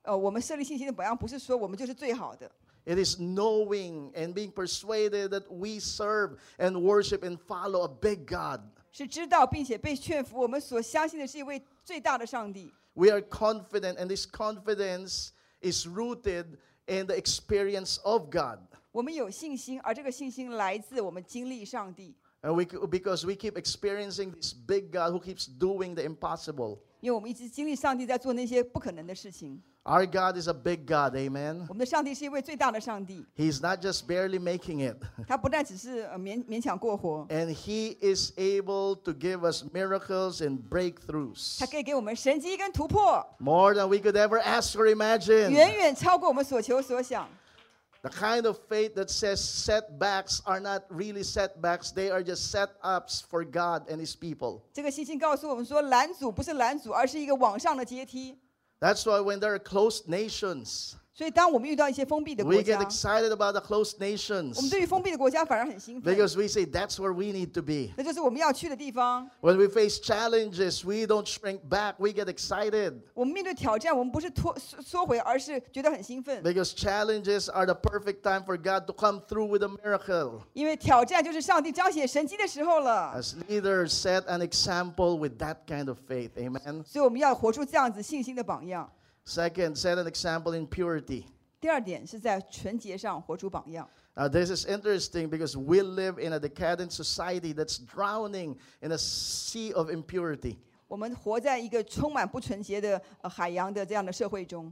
Speaker 3: 呃，我们设立信心的榜样，不是说我们就是最好的，
Speaker 6: It is knowing and being persuaded that we serve and worship and follow a big God.
Speaker 3: 是知道并且被劝服，我们所相信的是一位最大的上帝。
Speaker 6: We are confident, and this confidence is rooted in the experience of God.
Speaker 3: 我们有信心，而这个信心来自我们经历上帝，
Speaker 6: And we, because we keep experiencing this big God who keeps doing the impossible.
Speaker 3: 因为我们一直经历上帝在做那些不可能的事情。
Speaker 6: Our God is a big God, amen?
Speaker 3: 我们的上帝是一位最大的上帝，
Speaker 6: He's not just barely making it.
Speaker 3: 他不但只是呃勉勉强过活，
Speaker 6: And He is able to give us miracles and breakthroughs.
Speaker 3: 他可以给我们神迹跟突破，
Speaker 6: More than we could ever ask or imagine.
Speaker 3: 远远超过我们所求所想。
Speaker 6: The kind of faith that says setbacks are not really setbacks, they are just setups for God and His people.
Speaker 3: 这个信心告诉我们说，拦阻不是拦阻，而是一个往上的阶梯。
Speaker 6: That's why when there are closed nations,
Speaker 3: 所以，当我们遇到一些封闭的国
Speaker 6: we
Speaker 3: 家，
Speaker 6: get excited about the closed
Speaker 3: 我们
Speaker 6: nations
Speaker 3: 对于封闭的国家反而很兴奋，
Speaker 6: because we say that's where we need to be.
Speaker 3: 那就是我们要去的地方。
Speaker 6: When we face challenges, we don't shrink back, we get excited
Speaker 3: 我们面对挑战，我们不是拖缩缩回，而是觉得很兴奋，
Speaker 6: because challenges are the perfect time for God to come through with a miracle.
Speaker 3: 因为挑战就是上帝彰显神迹的时候了。
Speaker 6: As leaders, set an example with that kind of faith. Amen.
Speaker 3: 所以，我们要活出这样子信心的榜样。
Speaker 6: Second, set an example in purity.
Speaker 3: 第二点是在纯洁上活出榜样。
Speaker 6: Now, this is interesting because we live in a decadent society that's drowning in a sea of impurity.
Speaker 3: 我们活在一个充满不纯洁的呃海洋的这样的社会中。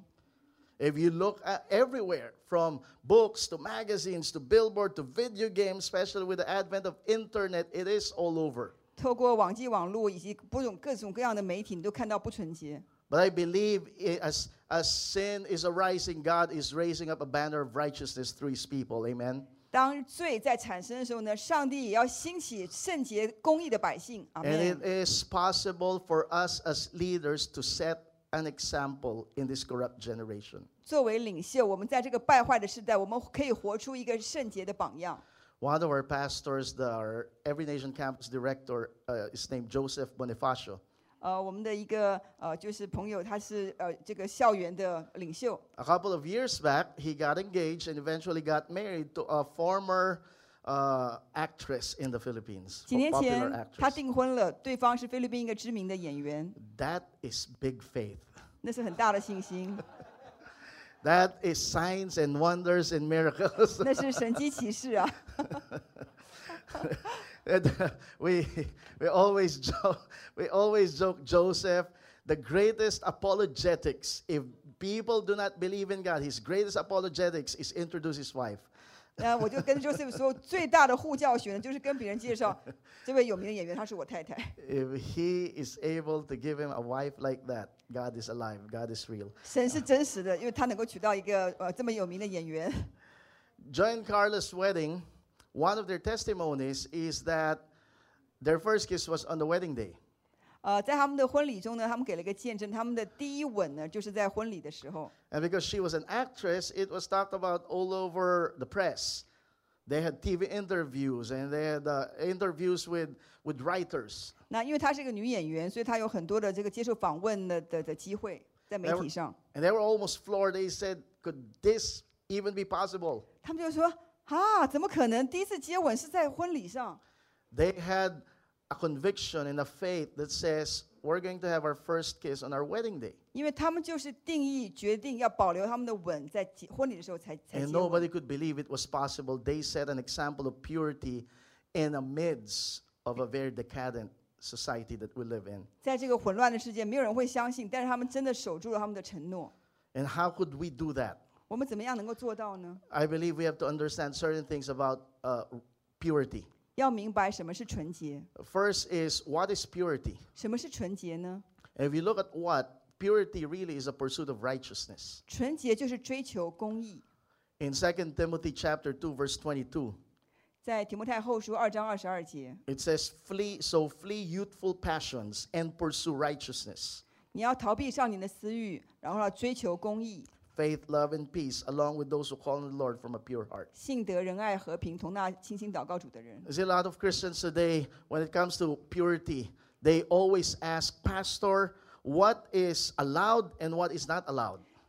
Speaker 6: If you look at everywhere, from books to magazines to billboard to video games, especially with the advent of internet, it is all over.
Speaker 3: 透过网际网络以及各种各种各样的媒体，你都看到不纯洁。
Speaker 6: But I believe i- as, as sin is arising, God is raising up a banner of righteousness through His people. Amen.
Speaker 3: 当罪在产生的时候呢，上帝也要兴起圣洁公义的百姓。阿
Speaker 6: And it
Speaker 3: 门。
Speaker 6: is possible for us as leaders to set an example in this corrupt generation.
Speaker 3: 作为领袖，我们在这个败坏的时代，我们可以活出一个圣洁的榜样。
Speaker 6: One of our pastors, the, our Every Nation campus director, uh, is named Joseph Bonifacio.
Speaker 3: 呃，我们的一个呃，就是朋友，他是呃这个校园的领袖。
Speaker 6: A couple of years back, he got engaged and eventually got married to a former uh, actress in the Philippines,
Speaker 3: 几
Speaker 6: a
Speaker 3: 年
Speaker 6: popular
Speaker 3: 前，他
Speaker 6: actress.
Speaker 3: 订婚了，对方是菲律宾一个知名的演员，
Speaker 6: That is big faith.
Speaker 3: 那是很大的信心，
Speaker 6: That is signs and wonders and miracles.
Speaker 3: 那是神迹奇事啊！
Speaker 6: And, uh, we we always joke, we always joke, Joseph, the greatest apologetics. If people do not believe in God, his greatest apologetics is introduce his wife.
Speaker 3: 那我就跟 Joseph 说，最大的护教学呢，就是跟别人介绍这位有名的演员，她是我太太。
Speaker 6: If he is able to give him a wife like that, God is alive, God is real.
Speaker 3: 神是真实的，因为他能够娶到一个呃这么有名的演员。
Speaker 6: Joy and Carla's wedding, one of their testimonies is that their first kiss was on the wedding day.
Speaker 3: 呃，在他们的婚礼中呢，他们给了一个见证，他们的第一吻呢，就是在婚礼的时候。
Speaker 6: And because she was an actress, it was talked about all over the press. They had T V interviews and they had uh, interviews with, with writers.
Speaker 3: 那因为她是一个女演员，所以她有很多的这个接受访问的的的机会在媒体上。
Speaker 6: And they were almost floored. They said, could this even be possible?
Speaker 3: 他们就说啊，怎么可能？第一次接吻是在婚礼上。
Speaker 6: They had a conviction and a faith that says, we're going to have our first kiss on our wedding day.
Speaker 3: 因为他们就是定义决定要保留他们的吻，在结婚礼的时候才才
Speaker 6: And
Speaker 3: 接
Speaker 6: nobody
Speaker 3: 吻。
Speaker 6: could believe it was possible. They set an example of purity in the midst of a very decadent society that we live in.
Speaker 3: 在这个混乱的世界，没有人会相信，但是他们真的守住了他们的承诺。
Speaker 6: And how could we do that?
Speaker 3: 我们怎么样能够做到呢？
Speaker 6: I believe we have to understand certain things about uh, purity.
Speaker 3: 要明白什么是纯洁，
Speaker 6: First is, what is purity?
Speaker 3: 什么是纯洁呢？
Speaker 6: And if you look at what, purity really is a pursuit of righteousness.
Speaker 3: 纯洁就是追求公义。
Speaker 6: In Second Timothy chapter two, verse twenty-two,
Speaker 3: 在提摩太后书二章二十二节，
Speaker 6: it says, "Flee, so flee youthful passions and pursue righteousness,
Speaker 3: 你要逃避少年的私欲，然后要追求公义、
Speaker 6: faith, love, and peace, along with those who call on the Lord from a pure heart."
Speaker 3: 信德、仁爱、和平，同那倾心祷告主的人。
Speaker 6: You see, a lot of Christians today, when it comes to purity, they always ask, Pastor, what is allowed and what is not allowed?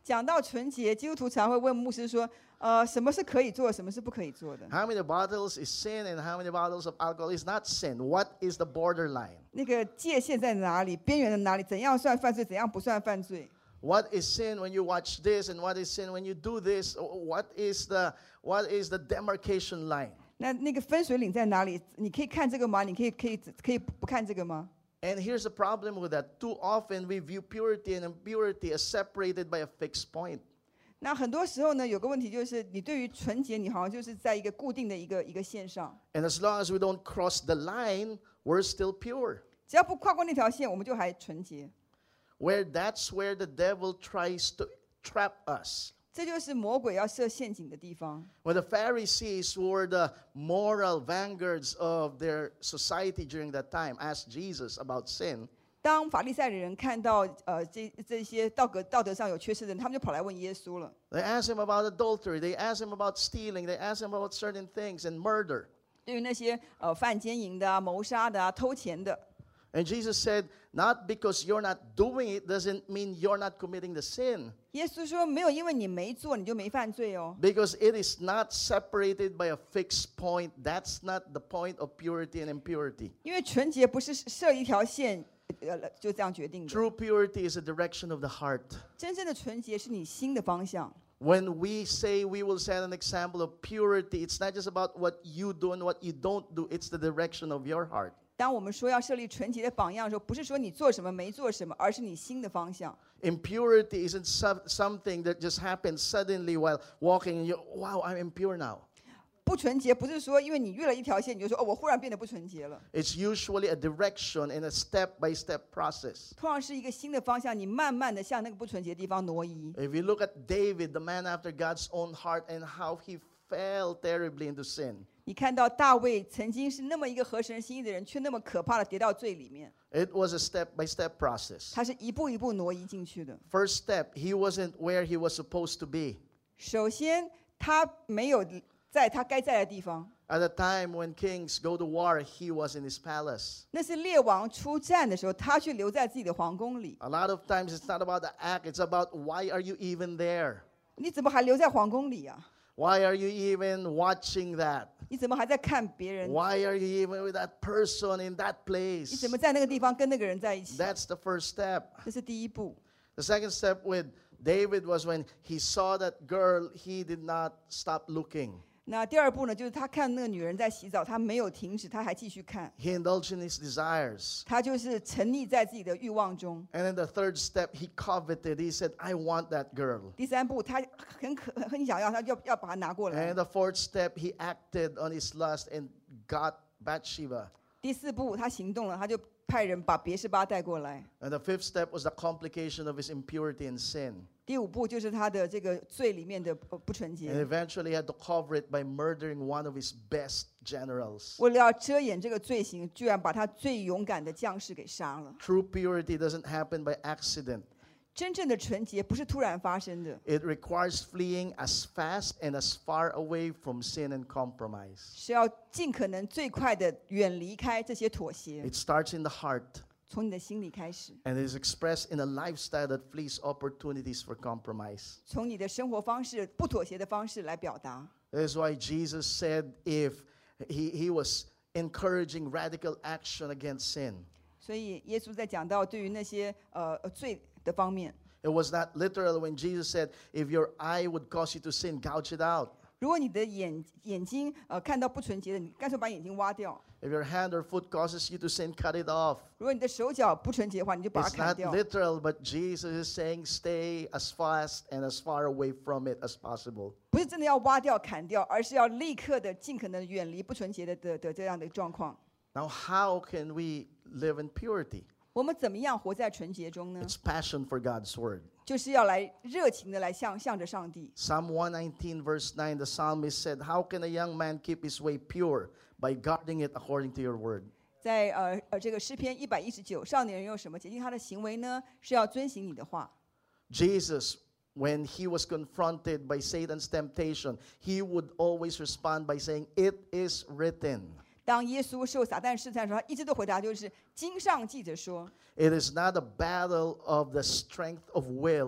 Speaker 3: 讲到纯洁，基督徒常会问牧师说，呃，什么是可以做，什么是不可以做的？
Speaker 6: How many bottles is sin and how many bottles of alcohol is not sin? What is the borderline?
Speaker 3: 那个界限在哪里？边缘在哪里？怎样算犯罪？怎样不算犯罪？
Speaker 6: What is sin when you watch this and what is sin when you do this? What is the what is the demarcation line?
Speaker 3: 那那个分水岭在哪里？你可以看这个吗？你可以可以可以不看这个吗？
Speaker 6: And here's the problem with that. Too often we view purity and impurity as separated by a fixed point.
Speaker 3: 那很多时候呢，有个问题就是，你对于纯洁，你好像就是在一个固定的一个一个线上，
Speaker 6: And as long as we don't cross the line, we're still pure.
Speaker 3: 只要不跨过那条线，我们就还纯洁。
Speaker 6: Where that's where the devil tries to trap us.
Speaker 3: 这就是魔鬼要设陷阱的地方。
Speaker 6: When the Pharisees, who were the moral vanguards of their society during that time, asked Jesus about sin,
Speaker 3: 当法利赛人看到呃这这些道德道德上有缺失的人，他们就跑来问耶稣了。
Speaker 6: they asked him about adultery, they asked him about stealing, they asked him about certain things and murder.
Speaker 3: 对于那些呃犯奸淫的啊、谋杀的啊、偷钱的，
Speaker 6: And Jesus said, not because you're not doing it doesn't mean you're not committing the sin.
Speaker 3: 耶稣说没有因为你没做你就没犯罪哦，
Speaker 6: Because it is not separated by a fixed point. That's not the point of purity and impurity.
Speaker 3: 因为纯洁不是设一条线呃就这样决定的。
Speaker 6: True purity is a direction of the heart.
Speaker 3: 真正的纯洁是你心的方向。
Speaker 6: When we say we will set an example of purity, it's not just about what you do and what you don't do, it's the direction of your heart.
Speaker 3: 当我们说要设立纯洁的榜样的时候，不是说你做什么没做什么，而是你心的方向。
Speaker 6: Impurity isn't some, something that just happens suddenly while walking and you, wow, I'm impure now.
Speaker 3: 不纯洁不是说因为你越了一条线，你就说哦，我忽然变得不纯洁了。
Speaker 6: It's usually a direction and a step-by-step process.
Speaker 3: 通常是一个新的方向，你慢慢的向那个不纯洁的地方挪移。
Speaker 6: If you look at David, the man after God's own heart, and how he fell terribly into sin.
Speaker 3: 你看到大卫曾经是那么一个合神心意的人，却那么可怕的跌到罪里面。
Speaker 6: It was a step-by-step process.
Speaker 3: 他是一步一步挪移进去的。
Speaker 6: First step, he wasn't where he was supposed to be.
Speaker 3: 首先，他没有在他该在的地方。
Speaker 6: At the time when kings go to war, he was in his palace.
Speaker 3: 那是列王出战的时候，他却留在自己的皇宫里。
Speaker 6: A lot of times it's not about the act, it's about why are you even there?
Speaker 3: 你怎么还留在皇宫里啊？
Speaker 6: Why are you even watching that?
Speaker 3: 你怎么还在看别人？
Speaker 6: Why are you even with that person in that
Speaker 3: 你
Speaker 6: place?
Speaker 3: 怎么在那个地方跟那个人在一起？
Speaker 6: That's the first step.
Speaker 3: 这是第一步。
Speaker 6: The second step with David was when he saw that girl, he did not stop looking.
Speaker 3: 那第二步呢，就是他看那个女人在洗澡，他没有停止，他还继续看，
Speaker 6: He indulged in his desires.
Speaker 3: 他就是沉溺在自己的欲望中。
Speaker 6: And then the third step, he coveted. He said, I want that girl.
Speaker 3: 第三步，他很可很想要，他要要把她拿过来
Speaker 6: And。the fourth step, he acted on his lust and got Bathsheba.
Speaker 3: 第四步，他行动了，他就派人把别是巴带过来。
Speaker 6: And the fifth step was the complication of his impurity and sin.
Speaker 3: 第五步就是他的这个罪里面的不不纯
Speaker 6: And
Speaker 3: 洁。
Speaker 6: eventually he had to cover it by murdering one of his best generals.
Speaker 3: 为了要遮掩这个罪行，居然把他最勇敢的将士给杀了。
Speaker 6: True purity doesn't happen by accident.
Speaker 3: 真正的纯洁不是突然发生的，
Speaker 6: It requires fleeing as fast and as far away from sin and compromise.
Speaker 3: 是要尽可能最快的远离开这些妥协，
Speaker 6: It starts in the heart
Speaker 3: 从你的心里开始，
Speaker 6: and is expressed in a lifestyle that flees opportunities for compromise.
Speaker 3: 从你的生活方式、不妥协的方式来表达。
Speaker 6: That is why Jesus said if he, he was encouraging radical action against sin.
Speaker 3: 所以耶稣在讲到对于那些呃呃罪的方面，
Speaker 6: It was not literal when Jesus said, if your eye would cause you to sin, gouge it out.
Speaker 3: 如果你的眼眼睛呃看到不纯洁的，你干脆把眼睛挖掉；
Speaker 6: If your hand or foot causes you to sin, cut it off.
Speaker 3: 如果你的手脚不纯洁的话，你就把它
Speaker 6: It's
Speaker 3: 砍
Speaker 6: not
Speaker 3: 掉。
Speaker 6: literal, but Jesus is saying stay as fast and as far away from it as possible.
Speaker 3: 不是真的要挖掉、砍掉，而是要立刻的、尽可能地远离不纯洁的的的这样的状况。
Speaker 6: Now, how can we live in purity?
Speaker 3: 我们怎么样活在纯洁中呢？
Speaker 6: It's passion for God's word.
Speaker 3: 就是要来热情的来向向着上帝。
Speaker 6: Psalm one nineteen, verse nine, the psalmist said, how can a young man keep his way pure? By guarding it according to your word.
Speaker 3: 在呃呃这个诗篇一百一十九，少年人用什么洁净他的行为呢？是要遵行你的话。
Speaker 6: Jesus, when he was confronted by Satan's temptation, he would always respond by saying, it is written.
Speaker 3: 当耶稣受撒旦试探的时候，他一直都回答就是经上记着说，
Speaker 6: It is not a battle of the strength of will,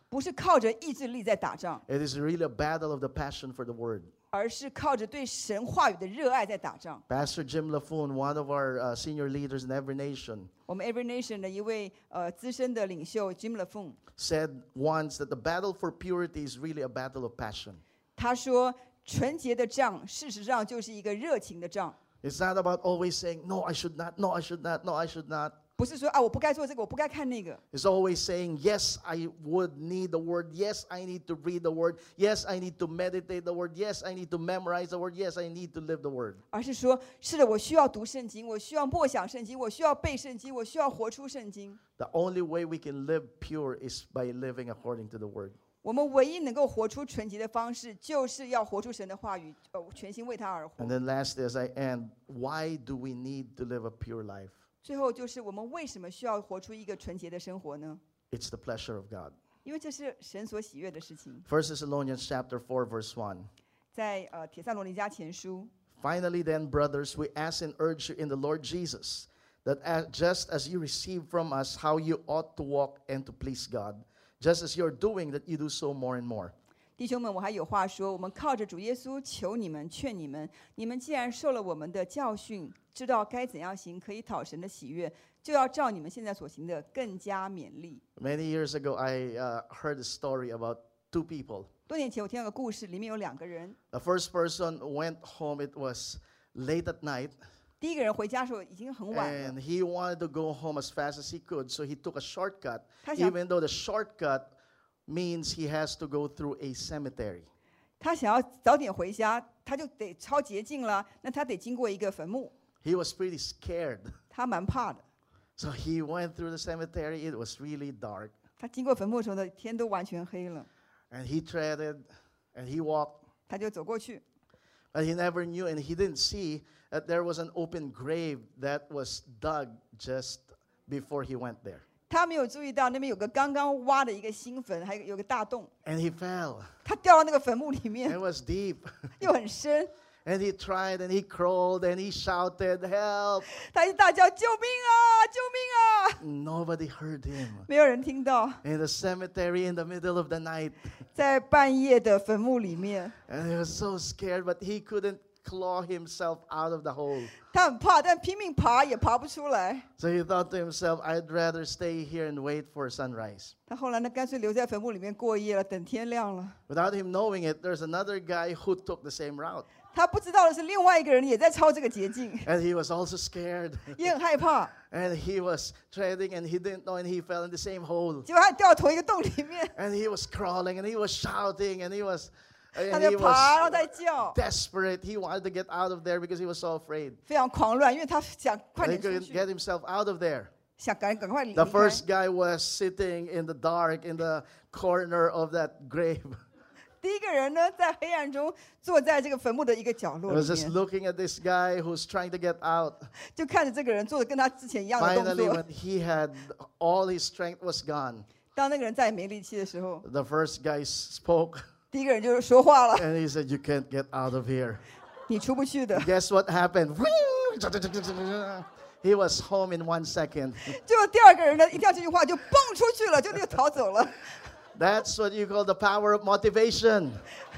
Speaker 3: 不是靠着意志力在打仗，
Speaker 6: It is really a battle of the passion for the word.
Speaker 3: 而是靠着对神话语的热爱在打仗。
Speaker 6: Pastor Jim LaFoon, one of our uh, senior leaders in Every Nation,
Speaker 3: 我们 Every Nation 的一位呃资深的领袖 Jim LaFoon，
Speaker 6: said once that the battle for purity is really a battle of passion.
Speaker 3: 他说，纯洁的仗，事实上就是一个热情的仗，
Speaker 6: It's not about always saying, no, I should not, no, I should not, no, I should not.
Speaker 3: 不是说啊我不该做这个，我不该看那个，
Speaker 6: It's always saying, yes, I would need the word. Yes, I need to read the word. Yes, I need to meditate the word. Yes, I need to memorize the word. Yes, I need to live the word.
Speaker 3: 而是说，是的，我需要读圣经，我需要默想圣经，我需要背圣经，我需要活出圣经。
Speaker 6: The only way we can live pure is by living according to the word.
Speaker 3: 我们唯一能够活出纯洁的方式，就是要活出神的话语，呃，全心为他而活
Speaker 6: And。then lastly, as I end, why do we need to live a pure life?
Speaker 3: 最后就是我们为什么需要活出一个纯洁的生活呢？
Speaker 6: It's the pleasure of God.
Speaker 3: 因为这是神所喜悦的事情。
Speaker 6: First Thessalonians chapter four, verse one.
Speaker 3: 在呃帖撒罗尼迦前书，
Speaker 6: Finally, then, brothers, we ask and urge you in the Lord Jesus that as, just as you receive from us how you ought to walk and to please God, just as you're doing, that you do so more and more.
Speaker 3: 弟兄们，我还有话说，我们靠着主耶稣求你们、劝你们，你们既然受了我们的教训，知道该怎样行，可以讨神的喜悦，就要照你们现在所行的更加勉励。
Speaker 6: Many years ago, I uh, heard a story about two people.
Speaker 3: 多年前我听到个故事，里面有两个人，
Speaker 6: The first person went home, it was late at night,
Speaker 3: 第一个人回家的时候已经很晚了，
Speaker 6: and he wanted to go home as fast as he could, so he took a shortcut,
Speaker 3: 他想
Speaker 6: even though the shortcut means he has to go through a cemetery.
Speaker 3: 他想要早点回家，他就得抄捷径了，那他得经过一个坟墓，
Speaker 6: He was pretty scared.
Speaker 3: 他蛮怕的。
Speaker 6: So he went through the cemetery. It was really dark.
Speaker 3: 他经过坟墓的时候呢，天都完全黑了，
Speaker 6: And he treaded and he walked,
Speaker 3: 他就走过去，
Speaker 6: but he never knew and he didn't see that there was an open grave that was dug just before he went there.
Speaker 3: 他没有注意到那边有个刚刚挖的一个新坟，还有有个大洞，
Speaker 6: And he fell.
Speaker 3: 他掉到那个坟墓里
Speaker 6: It
Speaker 3: 面，
Speaker 6: was deep.
Speaker 3: 又很深，
Speaker 6: And he tried and he crawled and he shouted, help.
Speaker 3: 他一大叫救命啊，救命啊！
Speaker 6: Nobody heard him.
Speaker 3: 没有人听到，
Speaker 6: In the cemetery in the middle of the night.
Speaker 3: 在半夜的坟墓里面，
Speaker 6: And he was so scared, but he couldn't claw himself out of the hole.
Speaker 3: 他很怕，但拼命爬也爬不出来。
Speaker 6: So he thought to himself, I'd rather stay here and wait for sunrise.
Speaker 3: 他后来呢，干脆留在坟墓里面过夜了，等天亮了。
Speaker 6: Without him knowing it, there's another guy who took the same route.
Speaker 3: 他不知道的是，另外一个人也在抄这个捷径，
Speaker 6: And he was also scared.
Speaker 3: 也很害怕，
Speaker 6: And he was treading and he didn't know and he fell in the same hole.
Speaker 3: 结果他掉到同一个洞里面，
Speaker 6: And he was crawling and he was shouting and he was,
Speaker 3: 他
Speaker 6: and
Speaker 3: 在
Speaker 6: he
Speaker 3: 爬，然后
Speaker 6: was
Speaker 3: 在叫，
Speaker 6: desperate. He wanted to get out of there because he was so afraid.
Speaker 3: 非常狂乱，因为他想快
Speaker 6: He
Speaker 3: 点出
Speaker 6: couldn't
Speaker 3: 去，
Speaker 6: get himself out of there.
Speaker 3: 想赶赶快离
Speaker 6: The
Speaker 3: 离开。
Speaker 6: first guy was sitting in the dark in the corner of that grave.
Speaker 3: 第一个人呢，在黑暗中坐在这个坟墓的一个角
Speaker 6: He
Speaker 3: 落
Speaker 6: was
Speaker 3: 里
Speaker 6: just
Speaker 3: 面，
Speaker 6: looking at this guy who's trying to get out.
Speaker 3: 就看着这个人做的跟他之前一样的动
Speaker 6: Finally,
Speaker 3: 作
Speaker 6: when。he had all his strength was gone,
Speaker 3: 当那个人再也没力气的时候，
Speaker 6: the first guy spoke
Speaker 3: 第一个人就说话了
Speaker 6: and he said, "You can't get out of here." ：“
Speaker 3: 你出不去的。
Speaker 6: Guess what happened? He was home in one second. ”
Speaker 3: 结果第二个人呢，一听到这句话就蹦出去了，就就逃走了。
Speaker 6: That's what you call the power of motivation.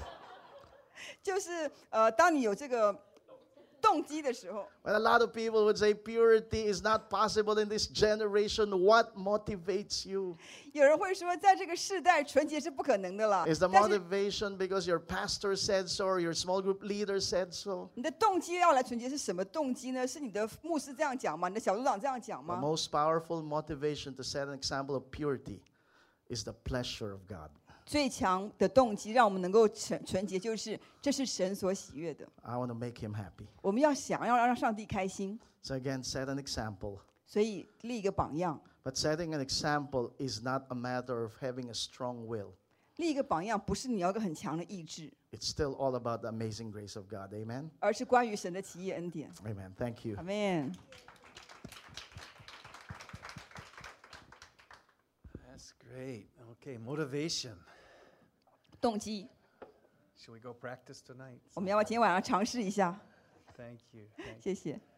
Speaker 3: 就是呃，当你有这个动机的时候，
Speaker 6: When a lot of people would say purity is not possible in this generation, what motivates you?
Speaker 3: 有人会说，在这个世代纯洁是不可能的了。
Speaker 6: Is the
Speaker 3: 但是
Speaker 6: motivation because your pastor said so or your small group leader said so?
Speaker 3: 你的动机要来纯洁是什么动机呢？是你的牧师这样讲吗？你的小组长这样讲
Speaker 6: The
Speaker 3: 吗？
Speaker 6: most powerful motivation to set an example of purity is the pleasure of God.
Speaker 3: 最强的动机让我们能够纯纯洁，就是这是神所喜悦的。
Speaker 6: I want to make him happy.
Speaker 3: 我们要想要让上帝开心，
Speaker 6: So again, set an example.
Speaker 3: 所以立一个榜样。
Speaker 6: But setting an example is not a matter of having a strong will.
Speaker 3: 立一个榜样不是你要有个很强的意志，
Speaker 6: It's still all about the amazing grace of God. Amen?
Speaker 3: 而是关于神的奇异恩典。
Speaker 6: Amen. Thank you.
Speaker 3: 阿门。
Speaker 4: That's great. Okay, motivation.
Speaker 3: 动机，
Speaker 4: Should we go practice tonight?
Speaker 3: 我们要不要今天晚上尝试一下？
Speaker 4: Thank you. Thank you.
Speaker 3: 谢谢。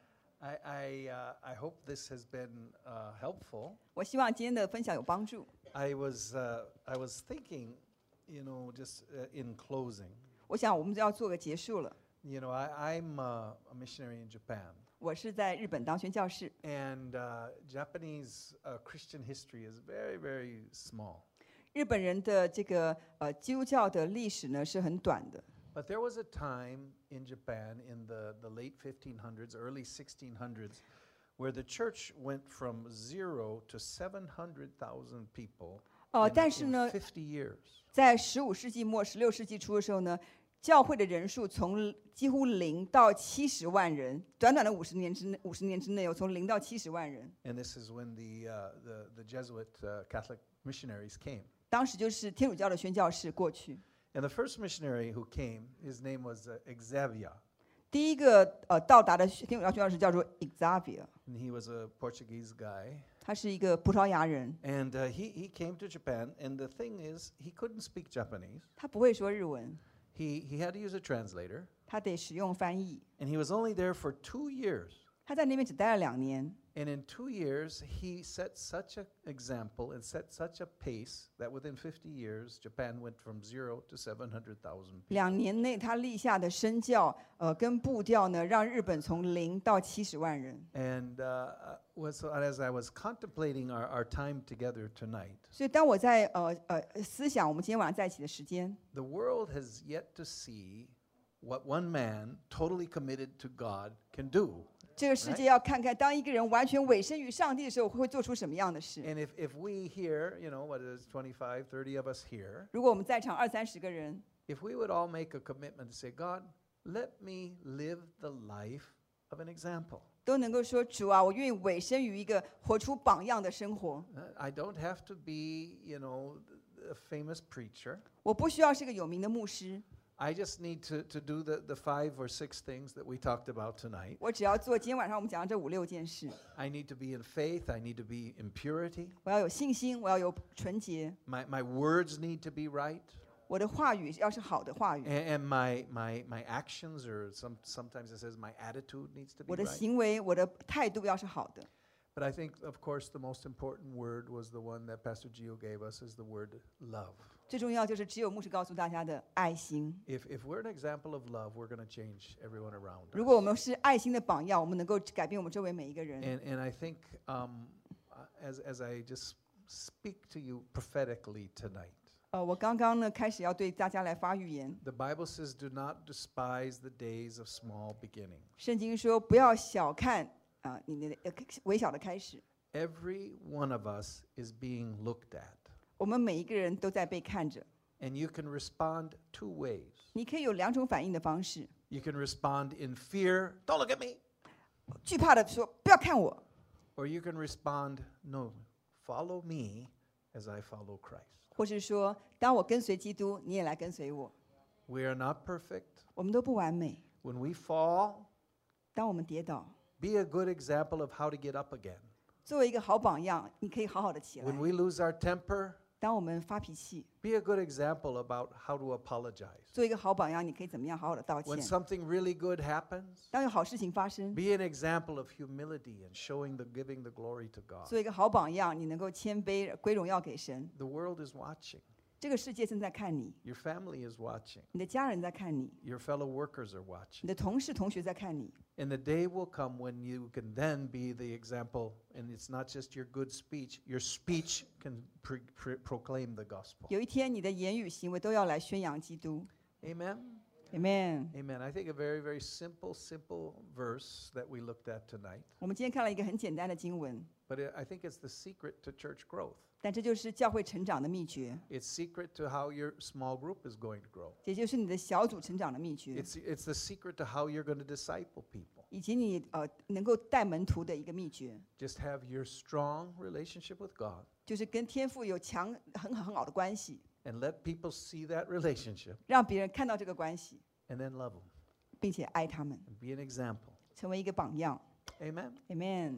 Speaker 4: I, I, uh, I hope this has been uh, helpful.
Speaker 3: 我希望今天的分享有帮助。
Speaker 4: I was, uh, I was thinking, you know, just uh, in closing,
Speaker 3: 我想我们就要做个结束了。
Speaker 4: you know, I, I'm uh, a missionary in Japan.
Speaker 3: 我是在日本当宣教士，
Speaker 4: And uh, Japanese uh, Christian history is very, very small.
Speaker 3: 日本人的这个呃基督教的历史呢是很短的。
Speaker 4: But there was a time in Japan in the, the late fifteen hundreds, early sixteen hundreds, where the church went from zero to seven hundred thousand people
Speaker 3: 哦，
Speaker 4: in,
Speaker 3: 但是
Speaker 4: in
Speaker 3: 呢，
Speaker 4: fifty years.
Speaker 3: 在十五世纪末、十六世纪初的时候呢，教会的人数从几乎零到七十万人，短短的五十年之内，五十年之内，有从零到七十万人。
Speaker 4: And this is when the, uh, the, the Jesuit uh, Catholic missionaries came.
Speaker 3: 当时就是天主教的宣教士过去。
Speaker 4: And the first missionary who came, his name was uh, Xavier.
Speaker 3: 第一个呃到达的天主教宣教士叫做 Xavier，
Speaker 4: And he was a Portuguese guy.
Speaker 3: 他是一个葡萄牙人，
Speaker 4: And uh, he, he came to Japan. And the thing is, he couldn't speak Japanese.
Speaker 3: 他不会说日文，
Speaker 4: He, he had to use a translator.
Speaker 3: 他得使用翻译。
Speaker 4: And he was only there for two years.
Speaker 3: 他在那边只待了两年，
Speaker 4: And in two years, he set such an example and set such a pace that within fifty years, Japan went from zero to seven hundred thousand people.
Speaker 3: 两年内他立下的身教，呃，跟步调呢，让日本从零到七十万人。
Speaker 4: And uh, uh, was, so as I was contemplating our, our time together tonight,
Speaker 3: 所以当我在呃呃思想我们今天晚上在一起的时间，
Speaker 4: the world has yet to see what one man, totally committed to God, can do.
Speaker 3: 这个世界要看看，当一个人完全委身于上帝的时候，会做出什么样的事。
Speaker 4: And if, if we here, you know, what is twenty-five, thirty of us here,
Speaker 3: 如果我们在场二三十个人，
Speaker 4: if we would all make a commitment to say, God, let me live the life of an example.
Speaker 3: 都能够说主啊，我愿意委身于一个活出榜样的生活。
Speaker 4: Uh, I don't have to be, you know, a famous preacher.
Speaker 3: 我不需要是个有名的牧师，
Speaker 4: I just need to, to do the, the five or six things that we talked about tonight.
Speaker 3: 我只要做今天晚上我们讲的这五六件事。
Speaker 4: I need to be in faith. I need to be in purity.
Speaker 3: 我要有信心，我要有纯洁，
Speaker 4: My, my words need to be right.
Speaker 3: 我的话语要是好的话语，
Speaker 4: And, and my, my, my actions, or some, sometimes it says my attitude needs to be
Speaker 3: 我的
Speaker 4: right.
Speaker 3: 行为、我的态度要是好的。
Speaker 4: But I think, of course, the most important word was the one that Pastor Gio gave us, is the word love.
Speaker 3: 最重要就是只有牧师告诉大家的爱心。
Speaker 4: If, if we're an example of love, we're going to change everyone around
Speaker 3: 如果我
Speaker 4: us.
Speaker 3: 们是爱心的榜样，我们能够改变我们周围每一个人。
Speaker 4: And, and I think um, uh, as, as I just speak to you prophetically tonight,
Speaker 3: 呃，我刚刚呢开始要对大家来发预言。
Speaker 4: the Bible says, do not despise the days of small beginnings.
Speaker 3: 圣经说不要小看啊、你的呃微小的开始。
Speaker 4: Every one of us is being looked at.
Speaker 3: 我们每一个人都在被看着。
Speaker 4: And you can respond two ways.
Speaker 3: 你可以有两种反应的方式：
Speaker 4: You can respond in fear, don't look at me.
Speaker 3: 惧怕的说不要看我，
Speaker 4: Or you can respond, no, follow me as I follow Christ.
Speaker 3: 或是说当我跟随基督，你也来跟随我。
Speaker 4: We are not perfect.
Speaker 3: 我们都不完美，
Speaker 4: When we fall,
Speaker 3: 当我们跌倒，
Speaker 4: be a good example of how to get up again.
Speaker 3: 作为一个好榜样，你可以好好的起来
Speaker 4: When。we lose our temper,
Speaker 3: 当我们发脾气，
Speaker 4: be a good example about how to apologize.
Speaker 3: 做一个好榜样，你可以怎么样好好的道
Speaker 4: When
Speaker 3: 歉。
Speaker 4: something really good happens,
Speaker 3: 当有好事情发生，
Speaker 4: be an example of humility and showing the giving the glory to God.
Speaker 3: 做一个好榜样，你能够谦卑，归荣耀给神。
Speaker 4: The world is watching.
Speaker 3: 这个世界正在看你，
Speaker 4: Your family is watching.
Speaker 3: 你的家人在看你，
Speaker 4: Your fellow workers are
Speaker 3: 你
Speaker 4: watching.
Speaker 3: 的同事、同学在看你。
Speaker 4: And the day will come when you can then be the example, and it's not just your good speech, your speech can pre- pre- proclaim the gospel.
Speaker 3: 有一天，你的言语、行为都要来宣扬基督。
Speaker 4: Amen?
Speaker 3: Amen。
Speaker 4: Amen. I think a very, very simple, simple verse that we looked at tonight,
Speaker 3: 我们今天看了一个很简单的经文，
Speaker 4: but it, I think it's the secret to church growth.
Speaker 3: 但这就是教会成长的秘诀，
Speaker 4: It's secret to how your small group is going to grow.
Speaker 3: 也就是你的小组成长的秘诀，
Speaker 4: It's, it's the secret to how you're going to disciple people.
Speaker 3: 以及你呃能够带门徒的一个秘诀，
Speaker 4: Just have your strong relationship with God
Speaker 3: 就是跟天父有强很好很好的关系，
Speaker 4: and let people see that relationship
Speaker 3: 让别人看到这个关系，
Speaker 4: and then love them
Speaker 3: 并且爱他们，
Speaker 4: and be an example.
Speaker 3: 成为一个榜样。
Speaker 4: Amen?
Speaker 3: Amen。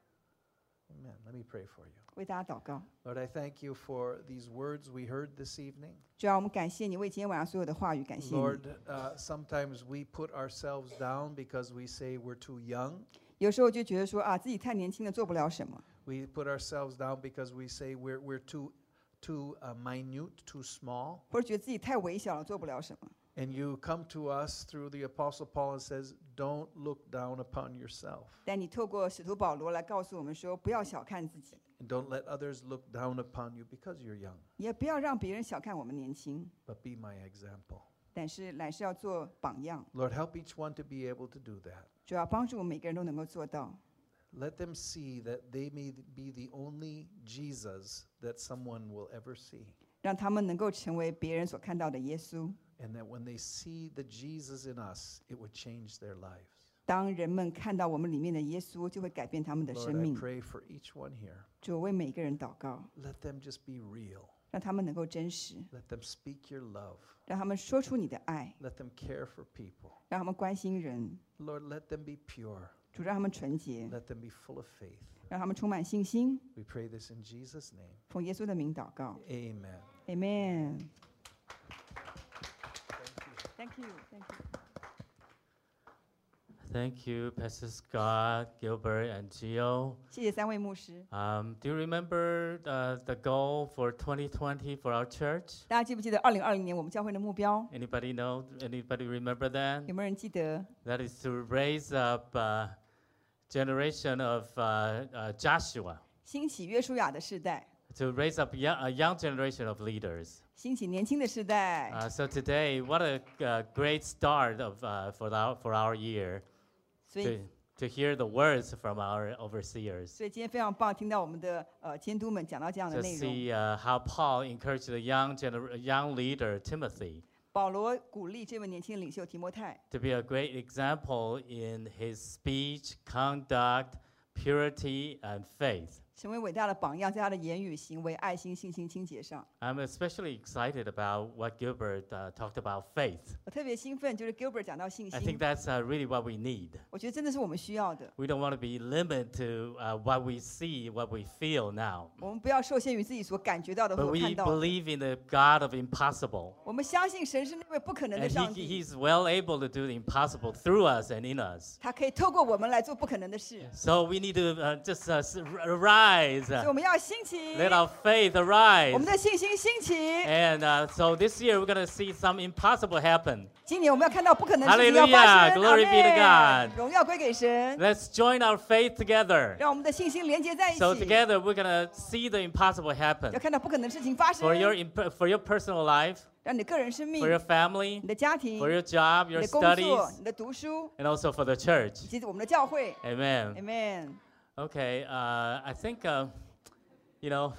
Speaker 4: Amen. Let me pray for you.
Speaker 3: 为大家祷告，
Speaker 4: Lord, I thank you for these words we heard this evening.
Speaker 3: 主要我们感谢你为今天晚上所有的话语，感谢你。
Speaker 4: Lord, uh, sometimes we put ourselves down because we say we're too young.
Speaker 3: 有时候就觉得说啊，自己太年轻了，做不了什么。
Speaker 4: We put ourselves down because we say we're, we're too, too uh, minute, too small.
Speaker 3: 或者觉得自己太微小了，做不了什么。
Speaker 4: And you come to us through the Apostle Paul and says, don't look down upon yourself.
Speaker 3: 但你透过使徒保罗来告诉我们说，不要小看自己，
Speaker 4: And don't let others look down upon you because you're young.
Speaker 3: 也不要让别人小看我们年轻，
Speaker 4: But be my example.
Speaker 3: 但是乃是要做榜样，
Speaker 4: Lord, help each one to be able to do that.
Speaker 3: 主要帮助我们每个人都能够做到。
Speaker 4: Let them see that they may be the only Jesus that someone will ever see.
Speaker 3: 让他们能够成为别人所看到的耶稣。
Speaker 4: And that when they see the Jesus in us, it would change their lives.
Speaker 3: 当人们看到我们里面的耶稣，就会改变他们的
Speaker 4: Lord,
Speaker 3: 生
Speaker 4: I
Speaker 3: 命。
Speaker 4: pray for each one here.
Speaker 3: 主，我为每个人祷告，
Speaker 4: Let them just be real.
Speaker 3: 让他们能够真实，
Speaker 4: Let them speak your love.
Speaker 3: 让他们说出你的爱，
Speaker 4: Let them care for people.
Speaker 3: 让他们关心人。
Speaker 4: Lord, let them be pure.
Speaker 3: 主，让他们纯洁，
Speaker 4: Let them be full of faith.
Speaker 3: 让他们充满信心。
Speaker 4: We pray this in Jesus' name.
Speaker 3: 奉耶稣的名祷告
Speaker 4: Amen.
Speaker 3: ，Amen。Thank you, thank you.
Speaker 2: Thank you, Pastor Scott, Gilbert, and Gio.
Speaker 3: 谢谢三位牧师。
Speaker 2: Um, do you remember uh, the goal for twenty twenty for our church?
Speaker 3: 大家记不记得二零二零年我们教会的目标？
Speaker 2: Anybody know? Anybody remember that?
Speaker 3: 有没有人记得？
Speaker 2: That is to raise up a generation of uh, uh, Joshua,
Speaker 3: 兴起约书亚的世代，
Speaker 2: to raise up young, a young generation of leaders.
Speaker 3: 兴起年轻的世代。
Speaker 2: Uh, so today, what a uh, great start of uh, for our for our year
Speaker 3: 所
Speaker 2: to
Speaker 3: 以，
Speaker 2: to hear the words from our overseers.
Speaker 3: 所以今天非常棒，听到我们的呃监督们讲到这样的
Speaker 2: To
Speaker 3: 内容。
Speaker 2: see uh, how Paul encouraged the young gener- young leader Timothy
Speaker 3: 保罗鼓励这位年轻的领袖提摩太，
Speaker 2: to be a great example in his speech, conduct, purity, and faith.
Speaker 3: 成为伟大的榜样，在他的言语、行为、爱心、信心、清洁上。
Speaker 2: I'm especially excited about what Gilbert uh, talked about faith.
Speaker 3: 我特别兴奋，就是 Gilbert 讲到信
Speaker 2: I think
Speaker 3: 心，
Speaker 2: that's uh, really what we need.
Speaker 3: 我觉得真的是我们需要的。
Speaker 2: We don't want to be limited to uh, what we see, what we feel now.
Speaker 3: 我们不要受限于自己所感觉到的
Speaker 2: But
Speaker 3: 或
Speaker 2: we
Speaker 3: 看到的。
Speaker 2: believe in the God of impossible.
Speaker 3: 我们相信神是那位不可能的
Speaker 2: And
Speaker 3: 上
Speaker 2: he,
Speaker 3: 帝，
Speaker 2: He's well able to do the impossible through us and in us.
Speaker 3: 他可以透过我们来做不可能的事。
Speaker 2: So we need to uh, just uh, s- arise.
Speaker 3: 所以我们要兴起，
Speaker 2: Let our faith
Speaker 3: 我
Speaker 2: arise.
Speaker 3: 们的信心兴起。
Speaker 2: And uh, so this year we're going to see some impossible happen.
Speaker 3: 今年我们要看到不可能的事情要发
Speaker 2: Hallelujah.
Speaker 3: 生。
Speaker 2: Glory be to
Speaker 3: 阿们
Speaker 2: God.
Speaker 3: 荣耀归给神，
Speaker 2: Let's join our faith together.
Speaker 3: 让我们的信心连接在一起，
Speaker 2: So together we're going to see the impossible
Speaker 3: 要
Speaker 2: happen
Speaker 3: 看到不可能的事情发生
Speaker 2: for。your imp- for your personal life,
Speaker 3: 让你的个人生命
Speaker 2: for、your family,
Speaker 3: 你的家庭、
Speaker 2: for your job,
Speaker 3: 你
Speaker 2: your
Speaker 3: 的工作、
Speaker 2: studies,
Speaker 3: 你的读书，
Speaker 2: and also for the church.
Speaker 3: 以及我们的教会。
Speaker 2: Amen.
Speaker 3: Amen。
Speaker 2: Okay, uh, I think, uh, you know,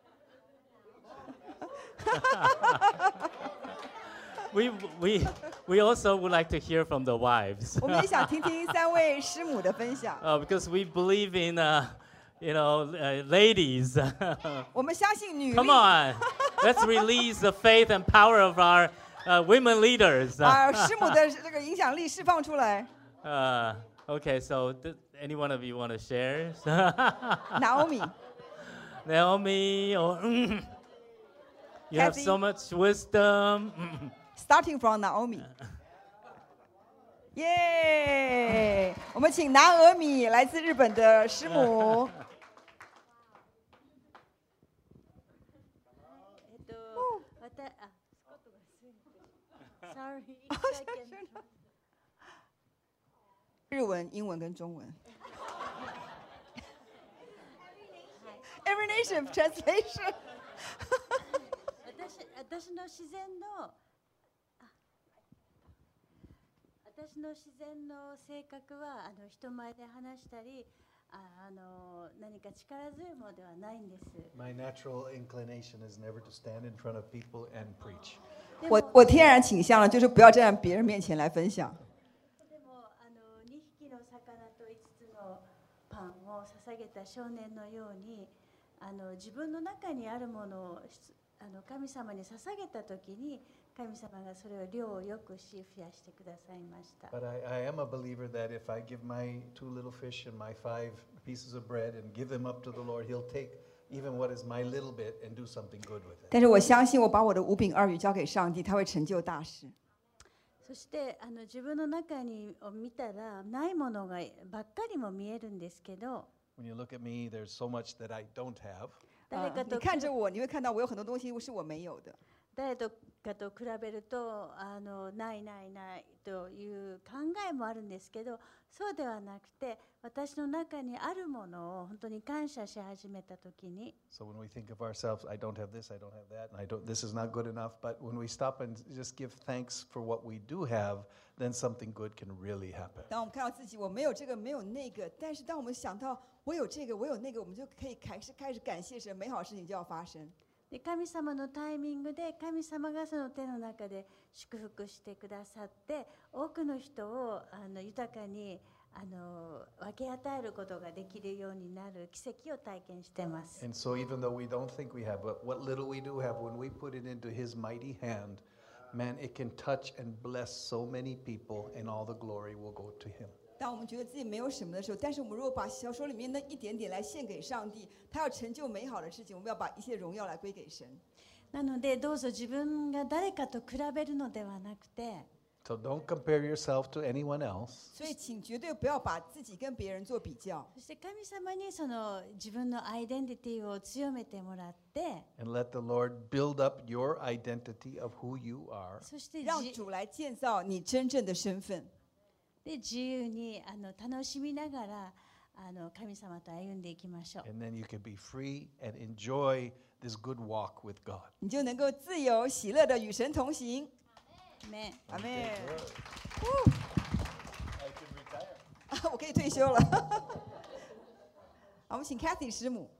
Speaker 2: we, we, we also would like to hear from the wives
Speaker 3: 我们也想听听三位师母的分享。
Speaker 2: uh, because we believe in, uh, you know, uh, ladies.
Speaker 3: 我们相信女力
Speaker 2: Come on, let's release the faith and power of our uh, women leaders.
Speaker 3: 把师母的这个影响力释放出来。
Speaker 2: Uh, okay, so th- any one of you want to share?
Speaker 3: Naomi，
Speaker 2: Naomi, or you have
Speaker 3: Kathy.
Speaker 2: so much wisdom.
Speaker 3: starting from Naomi。耶！我们请拿俄米来自日本的师母。
Speaker 7: えっと、わたあ、スコットがすいて Sorry, I can-
Speaker 3: 日文、英文跟中文。Every nation translation
Speaker 7: 私私の自然のあ私の自然の性格はあの人前で話したりああの何か力強いものではないんです。
Speaker 4: My natural inclination is never to stand in front of people and preach.
Speaker 7: でも
Speaker 3: 我我天然倾向了，就是不要站在别人面前来分享。
Speaker 7: でもあのにひきの魚といつつのパンを捧げた少年のようにあの自分の中にあるものをあの神様に捧げたときに神様がそれを量をよくし増やしてくださいました。
Speaker 4: But I, I am a believer that if I give my two little fish and my five pieces of bread and give them up to the Lord, He'll take even what is my little bit and do something good with it.
Speaker 3: 但是我相信，我把我的五饼二鱼交给上帝，他会成就大事。
Speaker 7: そしてあの自分の中にを見たらないものがばっかりも見えるんですけど、
Speaker 4: When you look at me, there's so much that I don't have.
Speaker 7: 誰かと
Speaker 3: 你看着我，你会看到我有很多东西是我没有的。
Speaker 7: 誰とかと比べるとあのないないないという考えもあるんですけど、そうではなくて私の中にあるものを本当に感謝し始めたときに、
Speaker 4: So when we think of ourselves, I don't have this, I don't have that, and I don't. This is not good enough. But when we stop and just give thanks for what we do have, then something good can really happen.
Speaker 3: 当我们看到自己我没有这个没有那个，但是当我们想到我有这个我有那个，我们就可以开始开始感谢神，美好事情就要发生。
Speaker 7: で神様のタイミングで神様がその手の中で祝福してくださって、多くの人をあの豊かにあの分け与えることができるようになる奇跡を体験しています。
Speaker 4: And so even though we don't think we have, but what little we do have, when we put it into His mighty hand, man, it can touch and bless so many people, and all the glory will go to Him.
Speaker 3: 当我们觉得自己没有什么的时候，但是我们如果把小手里面的一点点来献给上帝，他要成就美好的事情，我们要把一切荣耀来归给神。
Speaker 7: なのでどうぞ自分が誰かと比べるのではなくて、
Speaker 4: So don't compare yourself to anyone else.
Speaker 3: 所以请绝对不要把自己跟别人做比较，
Speaker 7: そして神様にその自分のアイデンティティを強めてもらって、
Speaker 4: And let the Lord build up your identity of who you are.
Speaker 7: そして
Speaker 3: 让
Speaker 7: じ
Speaker 3: 主来建造你真正的身份。
Speaker 7: で自由にあの楽しみながらあの神様と歩んでいきましょう。
Speaker 4: And then you can be free and enjoy this good walk with God.
Speaker 3: 你就能够自由喜乐的与神同行。
Speaker 7: ね、
Speaker 3: 阿妹，
Speaker 4: I can retire.
Speaker 3: 我可以退休了。好，我们请 Kathy 师母。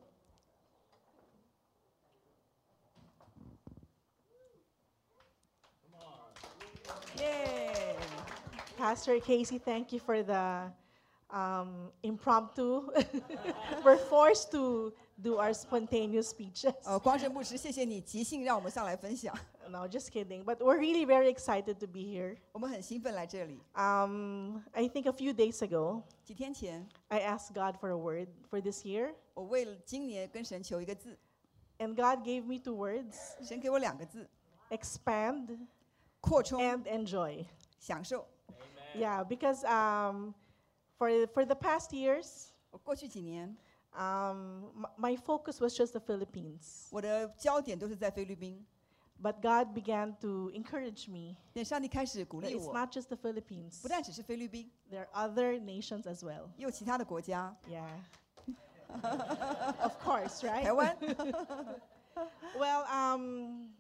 Speaker 8: Yay! Pastor Casey, thank you for the um, impromptu. We're forced to do our spontaneous speeches.
Speaker 3: 呃，光神牧师，谢谢你即兴让我们上来分享，
Speaker 8: No, just kidding. But we're really very excited to be here.
Speaker 3: 我们很兴奋来这里。
Speaker 8: Um, I think a few days ago,
Speaker 3: 几天前，
Speaker 8: I asked God for a word for this year,
Speaker 3: 我为了今年跟神求一个字，
Speaker 8: and God gave me two words:
Speaker 3: 神给我两个字：
Speaker 8: expand
Speaker 3: 扩充、
Speaker 8: and enjoy.
Speaker 3: 享受。
Speaker 8: Yeah, because um, for for the past years,
Speaker 3: 我过去几年，
Speaker 8: um, m- my focus was just the Philippines.
Speaker 3: 我的焦点都是在菲律宾，
Speaker 8: But God began to encourage me
Speaker 3: 但上帝开始鼓
Speaker 8: that
Speaker 3: 励
Speaker 8: it's
Speaker 3: 我，
Speaker 8: not just the Philippines.
Speaker 3: 不但只是菲律宾，
Speaker 8: There are other nations as well.
Speaker 3: 也有其他的国家，
Speaker 8: Yeah. Of course,
Speaker 3: 台
Speaker 8: right?
Speaker 3: 湾。
Speaker 8: Well, um,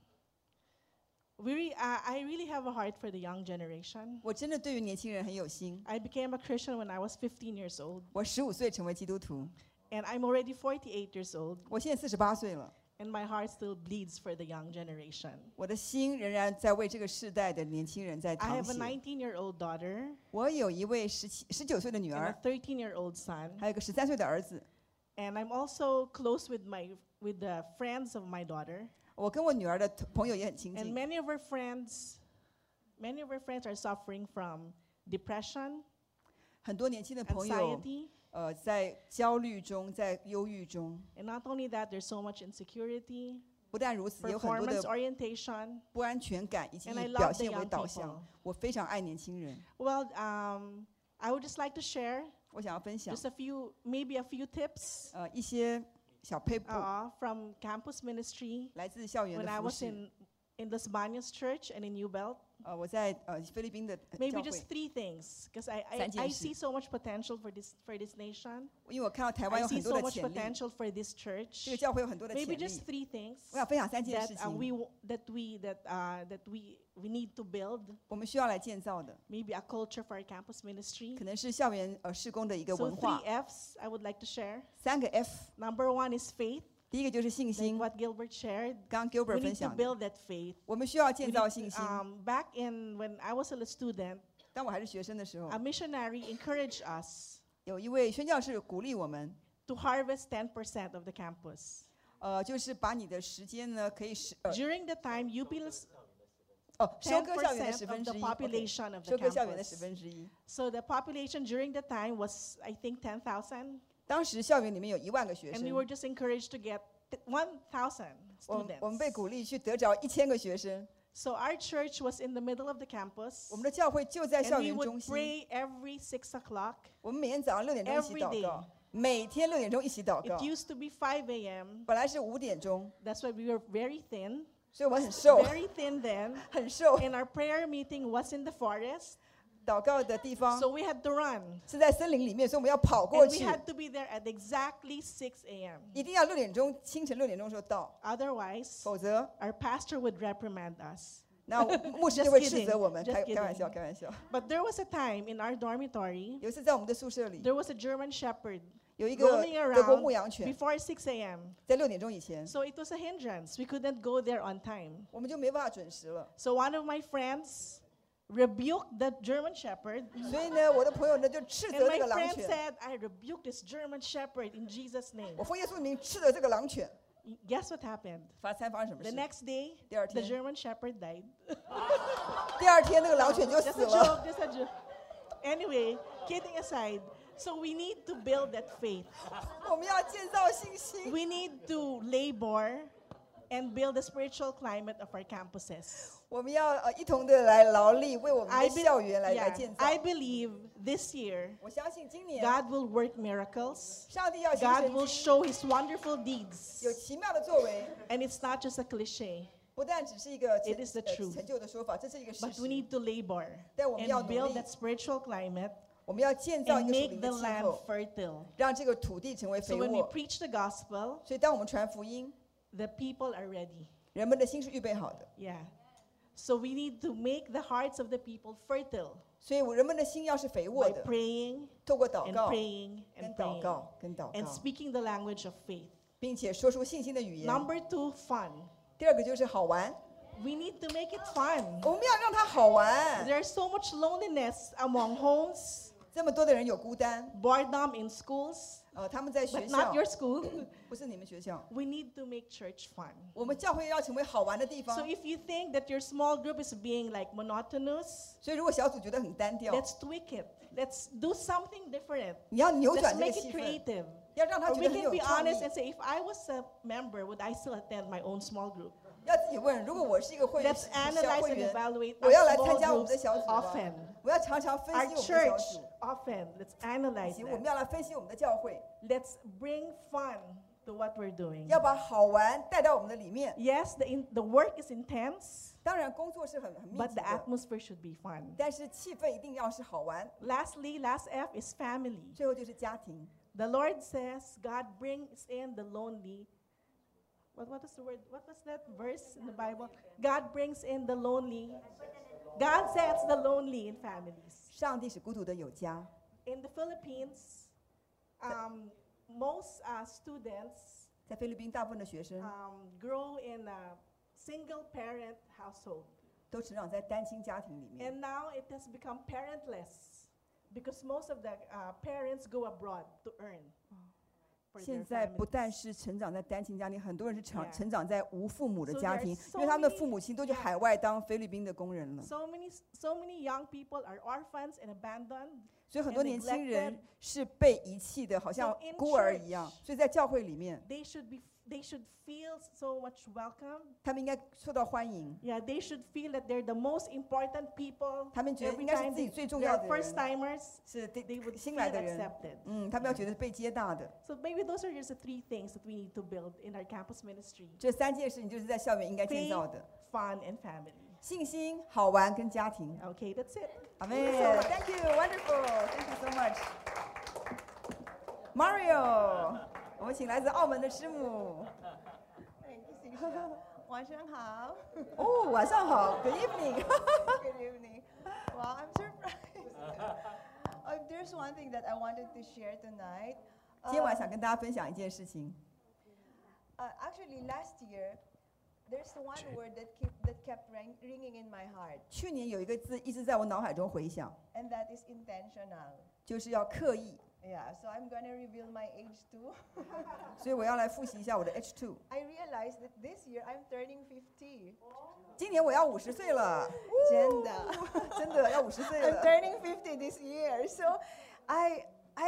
Speaker 8: we re- uh, I really have a heart for the young generation.
Speaker 3: 我真的对于年轻人很有心。
Speaker 8: I became a Christian when I was fifteen years old,
Speaker 3: 我十五岁成为基督徒，
Speaker 8: and I'm already forty-eight years old,
Speaker 3: 我现在四十八岁了，
Speaker 8: and my heart still bleeds for the young generation.
Speaker 3: 我的心仍然在为这个世代的年轻人在
Speaker 8: I
Speaker 3: 淌
Speaker 8: have a
Speaker 3: 血。
Speaker 8: nineteen-year-old daughter
Speaker 3: 我有一位十七、十九岁的女
Speaker 8: and a
Speaker 3: 儿，
Speaker 8: thirteen-year-old son,
Speaker 3: 还有一个十三岁的儿子。
Speaker 8: and I'm also close with my with the friends of my daughter.
Speaker 3: 我跟我女儿的朋友也很亲
Speaker 8: And
Speaker 3: 近，
Speaker 8: many of her friends, many of her friends are suffering from depression,
Speaker 3: 很多年轻的朋友，
Speaker 8: anxiety,
Speaker 3: 呃，在焦虑中，在忧郁中。
Speaker 8: and not only that, there's so much insecurity,
Speaker 3: 不但如此，有很多
Speaker 8: performance
Speaker 3: 的
Speaker 8: orientation.
Speaker 3: 不安全感，以及
Speaker 8: And I
Speaker 3: 以
Speaker 8: love
Speaker 3: 表
Speaker 8: the
Speaker 3: 现为
Speaker 8: young
Speaker 3: 导
Speaker 8: people.
Speaker 3: 向。我非常爱年轻人，
Speaker 8: Well, um, I would just like to share
Speaker 3: 我想要分享
Speaker 8: just a few, maybe a few tips
Speaker 3: 呃一些小配布，
Speaker 8: uh, from campus ministry
Speaker 3: 来自校园
Speaker 8: when
Speaker 3: 的
Speaker 8: I
Speaker 3: 服
Speaker 8: was
Speaker 3: 饰。
Speaker 8: in in Las Bañas Church and in New Belt.
Speaker 3: 呃，我在呃菲律宾的呃
Speaker 8: Maybe
Speaker 3: 教
Speaker 8: just
Speaker 3: 会，
Speaker 8: three things, because I, I,
Speaker 3: 三件
Speaker 8: I
Speaker 3: 事。
Speaker 8: see so much potential for this for this nation.
Speaker 3: 因为我看到台
Speaker 8: I
Speaker 3: 湾有
Speaker 8: see
Speaker 3: 很多
Speaker 8: so
Speaker 3: 的
Speaker 8: much
Speaker 3: 潜力，
Speaker 8: potential for this
Speaker 3: 这
Speaker 8: church.
Speaker 3: 个教会有很多的潜
Speaker 8: Maybe
Speaker 3: 力。
Speaker 8: just three things
Speaker 3: 我想分享三件
Speaker 8: that
Speaker 3: 事
Speaker 8: uh,
Speaker 3: 情，
Speaker 8: we w- that we that uh, that we we need to build.
Speaker 3: 我们需要来建造的，
Speaker 8: Maybe a culture for our campus ministry.
Speaker 3: 可能是校园呃施工的一个
Speaker 8: So
Speaker 3: 文化
Speaker 8: three。F's I would like to share.
Speaker 3: 三个 F，
Speaker 8: Number one is faith,
Speaker 3: 第一个就是信
Speaker 8: like
Speaker 3: 心，
Speaker 8: what Gilbert shared.
Speaker 3: 刚刚
Speaker 8: We
Speaker 3: Gilbert 分
Speaker 8: need to
Speaker 3: 享的，
Speaker 8: build that faith.
Speaker 3: 我们需要
Speaker 8: We
Speaker 3: 建
Speaker 8: need
Speaker 3: 造
Speaker 8: to-
Speaker 3: 信心。
Speaker 8: um, back in when I was a student,
Speaker 3: 当我还是学生的时候
Speaker 8: a，missionary encouraged us
Speaker 3: 有一位宣教士鼓励我们，
Speaker 8: to harvest ten percent of the campus.
Speaker 3: 呃，就是把你的时间呢，可以使呃
Speaker 8: During the time, U P L
Speaker 3: 哦，收
Speaker 8: ten
Speaker 3: 割校园的
Speaker 8: percent
Speaker 3: 十
Speaker 8: of
Speaker 3: 分
Speaker 8: the
Speaker 3: 之一，OK，
Speaker 8: population of the
Speaker 3: 收割校园的十
Speaker 8: campus.
Speaker 3: 分之一。
Speaker 8: So the population during the time was, I think, ten thousand,
Speaker 3: 当时校园里面有一万个学
Speaker 8: and
Speaker 3: 生
Speaker 8: we，were just encouraged to get one thousand
Speaker 3: 我们我们被
Speaker 8: students.
Speaker 3: 鼓励去得着一千个学生。
Speaker 8: So our church was in the middle of the campus.
Speaker 3: 我们的教会就在
Speaker 8: And
Speaker 3: 校
Speaker 8: we
Speaker 3: 园
Speaker 8: would
Speaker 3: 中心。
Speaker 8: pray every six o'clock.
Speaker 3: 我们每天早上六点钟一起
Speaker 8: every
Speaker 3: 祷
Speaker 8: day.
Speaker 3: 告，每天六点钟一起祷
Speaker 8: It
Speaker 3: 告。
Speaker 8: used to be five a.m.
Speaker 3: 本来是五点钟，
Speaker 8: That's why we were very thin.
Speaker 3: 所以我很瘦，
Speaker 8: Very thin then.
Speaker 3: 很瘦。
Speaker 8: And our prayer meeting was in the forest.
Speaker 3: 祷告的地方
Speaker 8: So we had to run.
Speaker 3: 是在森林里面，所以我们要跑过
Speaker 8: And we
Speaker 3: 去，
Speaker 8: had to be there at exactly six a.m.
Speaker 3: 一定要六点钟，清晨六点钟的时候到，
Speaker 8: Otherwise,
Speaker 3: 否则
Speaker 8: our pastor would reprimand us.
Speaker 3: 那牧师
Speaker 8: Just
Speaker 3: 就会
Speaker 8: kidding,
Speaker 3: 斥责我们。
Speaker 8: just
Speaker 3: 开开玩
Speaker 8: kidding.
Speaker 3: 笑，开玩笑。
Speaker 8: But there was a time in our dormitory,
Speaker 3: 有一次在我们的宿舍里，
Speaker 8: there was a German shepherd
Speaker 3: 有一个
Speaker 8: roaming
Speaker 3: 德国
Speaker 8: around
Speaker 3: 牧羊犬，
Speaker 8: before six a.m.
Speaker 3: 在六点钟以前，
Speaker 8: So it was a hindrance. We couldn't go there on time.
Speaker 3: 我们就没办法准时了。
Speaker 8: So one of my friends rebuked the German shepherd.
Speaker 3: 所以呢，我的朋友呢就斥
Speaker 8: And
Speaker 3: 责这
Speaker 8: my
Speaker 3: 个狼
Speaker 8: friend
Speaker 3: 犬，
Speaker 8: said, I rebuke this German shepherd in Jesus' name.
Speaker 3: 我奉耶稣的名斥责这个狼犬。
Speaker 8: Guess what happened?
Speaker 3: 发猜发生什么
Speaker 8: The
Speaker 3: 事？
Speaker 8: next day,
Speaker 3: 第二
Speaker 8: the
Speaker 3: 天，
Speaker 8: German shepherd died.
Speaker 3: 第二天那个狼犬就
Speaker 8: Just
Speaker 3: 死
Speaker 8: a
Speaker 3: 了。
Speaker 8: joke, just a joke. Anyway, kidding aside, so we need to build that faith.
Speaker 3: 我们要建造信心，
Speaker 8: We need to labor and build the spiritual climate of our campuses.
Speaker 3: 我们要呃一同的来劳力，为我们
Speaker 8: I,
Speaker 3: 的
Speaker 8: be-
Speaker 3: 校园来来
Speaker 8: yeah,
Speaker 3: 建造。
Speaker 8: I believe this year
Speaker 3: 我相信今年
Speaker 8: God will work miracles.
Speaker 3: 上帝要行
Speaker 8: God
Speaker 3: 神
Speaker 8: will
Speaker 3: 迹，
Speaker 8: show his wonderful deeds.
Speaker 3: 有奇妙的作为，
Speaker 8: And it's not just a cliche,
Speaker 3: 不但只是一个成
Speaker 8: It is the
Speaker 3: 呃
Speaker 8: truth.
Speaker 3: 成就的说法，这是一个事
Speaker 8: but
Speaker 3: 实
Speaker 8: we。need to labor
Speaker 3: 但我们要
Speaker 8: and
Speaker 3: 努
Speaker 8: build
Speaker 3: 力
Speaker 8: that，spiritual climate
Speaker 3: 我们要建造一
Speaker 8: and
Speaker 3: 个属
Speaker 8: make
Speaker 3: 灵
Speaker 8: the
Speaker 3: 的气
Speaker 8: land
Speaker 3: 候，
Speaker 8: fertile.
Speaker 3: 让这个土地成为
Speaker 8: So
Speaker 3: 肥
Speaker 8: when we
Speaker 3: 沃。
Speaker 8: preach the gospel,
Speaker 3: 所以当我们传福音，
Speaker 8: the people are ready.
Speaker 3: 人们的心是预备好的，
Speaker 8: Yeah. So we need to make the hearts of the people fertile
Speaker 3: 所以我人们的心要是肥沃
Speaker 8: by
Speaker 3: 的，
Speaker 8: praying
Speaker 3: 透过祷
Speaker 8: and
Speaker 3: 告、
Speaker 8: praying
Speaker 3: 跟
Speaker 8: and
Speaker 3: 祷
Speaker 8: praying
Speaker 3: 告、跟祷
Speaker 8: and
Speaker 3: 告，
Speaker 8: speaking the language of faith.
Speaker 3: 并且说出信心的语言。
Speaker 8: Number two, fun.
Speaker 3: 第二个就是好玩，
Speaker 8: We need to make it fun.
Speaker 3: 我们要让它好玩。
Speaker 8: There's so much loneliness among homes,
Speaker 3: 这么多的人有孤单，
Speaker 8: boredom in schools,
Speaker 3: 呃，他们在学
Speaker 8: but
Speaker 3: 校
Speaker 8: not，your school.
Speaker 3: 不是你们学校。
Speaker 8: We need to make church fun.
Speaker 3: 我们教会要成为好玩的地
Speaker 8: So
Speaker 3: 方，
Speaker 8: if you think that your small group is being like monotonous,
Speaker 3: 所以如果小组觉得很单调，
Speaker 8: let's tweak it. Let's do something different.
Speaker 3: 你要扭
Speaker 8: Let's
Speaker 3: 转这个
Speaker 8: make
Speaker 3: 气
Speaker 8: it
Speaker 3: 氛，
Speaker 8: creative.
Speaker 3: 要让他
Speaker 8: Or
Speaker 3: 觉
Speaker 8: we
Speaker 3: 得很
Speaker 8: can
Speaker 3: 有
Speaker 8: be
Speaker 3: 创
Speaker 8: honest
Speaker 3: 意。
Speaker 8: and say, if I was a member, would I still attend my own small group?
Speaker 3: 要自己问，如果我是一个会员
Speaker 8: Let's
Speaker 3: 小
Speaker 8: analyze
Speaker 3: 会
Speaker 8: and
Speaker 3: 员，
Speaker 8: evaluate
Speaker 3: 我要
Speaker 8: our
Speaker 3: 来参
Speaker 8: small
Speaker 3: 加我们的
Speaker 8: groups
Speaker 3: 小组吗？
Speaker 8: often.
Speaker 3: 我要常常分
Speaker 8: Our
Speaker 3: 析我们的小
Speaker 8: church
Speaker 3: 组，
Speaker 8: often. Let's
Speaker 3: 以
Speaker 8: analyze
Speaker 3: 及我们
Speaker 8: that.
Speaker 3: 要来分析我们的教会，
Speaker 8: Let's bring fun to what we're doing.
Speaker 3: 要把好玩带到我们的里面。
Speaker 8: Yes, the, in, the work is intense,
Speaker 3: 当然，工作是很很密
Speaker 8: but
Speaker 3: 集
Speaker 8: the
Speaker 3: 的，
Speaker 8: atmosphere should be fun.
Speaker 3: 但是气氛一定要是好玩。
Speaker 8: Lastly, last F is family.
Speaker 3: 最后就是家庭。
Speaker 8: The Lord says God brings in the lonely. What, what is the word? What was that verse in the Bible? God brings in the lonely. God sets the lonely in families.
Speaker 3: 上帝使孤独的有家。
Speaker 8: In the Philippines, um, most uh, students
Speaker 3: 在菲律宾，大部分的学生
Speaker 8: um, grow in a single parent household.
Speaker 3: 都成长在单亲家庭里面。
Speaker 8: And now it has become parentless because most of the uh, parents go abroad to earn. for
Speaker 3: 现
Speaker 8: their
Speaker 3: 在不
Speaker 8: families.
Speaker 3: 但是成长在单亲家庭，很多人是成
Speaker 8: Yeah.
Speaker 3: 成长在无父母的
Speaker 8: So
Speaker 3: 家
Speaker 8: there are
Speaker 3: 庭，
Speaker 8: so
Speaker 3: 因为他们的
Speaker 8: many-
Speaker 3: 父母亲都去
Speaker 8: yeah.
Speaker 3: 海外当菲律宾的工人了，
Speaker 8: So many, so many young people are orphans and abandoned.
Speaker 3: 所以很多
Speaker 8: and
Speaker 3: 年轻人
Speaker 8: neglected.
Speaker 3: 是被遗弃的，好像
Speaker 8: So in
Speaker 3: 孤儿一样。
Speaker 8: church-
Speaker 3: 所以在教会里面，
Speaker 8: They should be, they should feel so much welcome.
Speaker 3: 他们应该受到欢迎，
Speaker 8: Yeah, they should feel that they're the most important people.
Speaker 3: 他们觉得
Speaker 8: Every
Speaker 3: 应该是
Speaker 8: time
Speaker 3: 自己
Speaker 8: they,
Speaker 3: 最重
Speaker 8: they
Speaker 3: 要
Speaker 8: are
Speaker 3: 的人，
Speaker 8: first timers,
Speaker 3: 是
Speaker 8: they
Speaker 3: 第
Speaker 8: would
Speaker 3: 新
Speaker 8: feel
Speaker 3: 来的人，
Speaker 8: accepted.
Speaker 3: 嗯，他们要觉得被接纳的。
Speaker 8: So maybe those are just the three things that we need to build in our campus ministry:
Speaker 3: 这三件事情就是在校园应该建
Speaker 8: faith,
Speaker 3: 造的：
Speaker 8: fun, and family.
Speaker 3: 信心、好玩跟家庭。
Speaker 8: Okay, that's it.
Speaker 3: 阿妹 ，Thank you, wonderful, thank you so much. Mario，我们请来自澳门的师母。
Speaker 9: 晚上好。
Speaker 3: 哦，晚上好，Good evening.
Speaker 9: Good evening. Well, I'm surprised. uh, there's one thing that I wanted to share tonight.
Speaker 3: 今天晚上想跟大家分享一件事情。
Speaker 9: Uh, actually, last year, there's one word that keep, that kept ring, ringing in my heart,
Speaker 3: 去年有一个字一直在我脑海中回响，
Speaker 9: and that is intentional.
Speaker 3: 就是要刻意。
Speaker 9: Yeah, so I'm gonna reveal my age too.
Speaker 3: 所以我要来复习一下我的 H two。
Speaker 9: I realized that this year I'm turning fifty.
Speaker 3: 今年我要五十岁了，
Speaker 9: Gender.
Speaker 3: 真的要五十岁
Speaker 9: I'm
Speaker 3: 了。
Speaker 9: turning fifty this year. So I I asked God,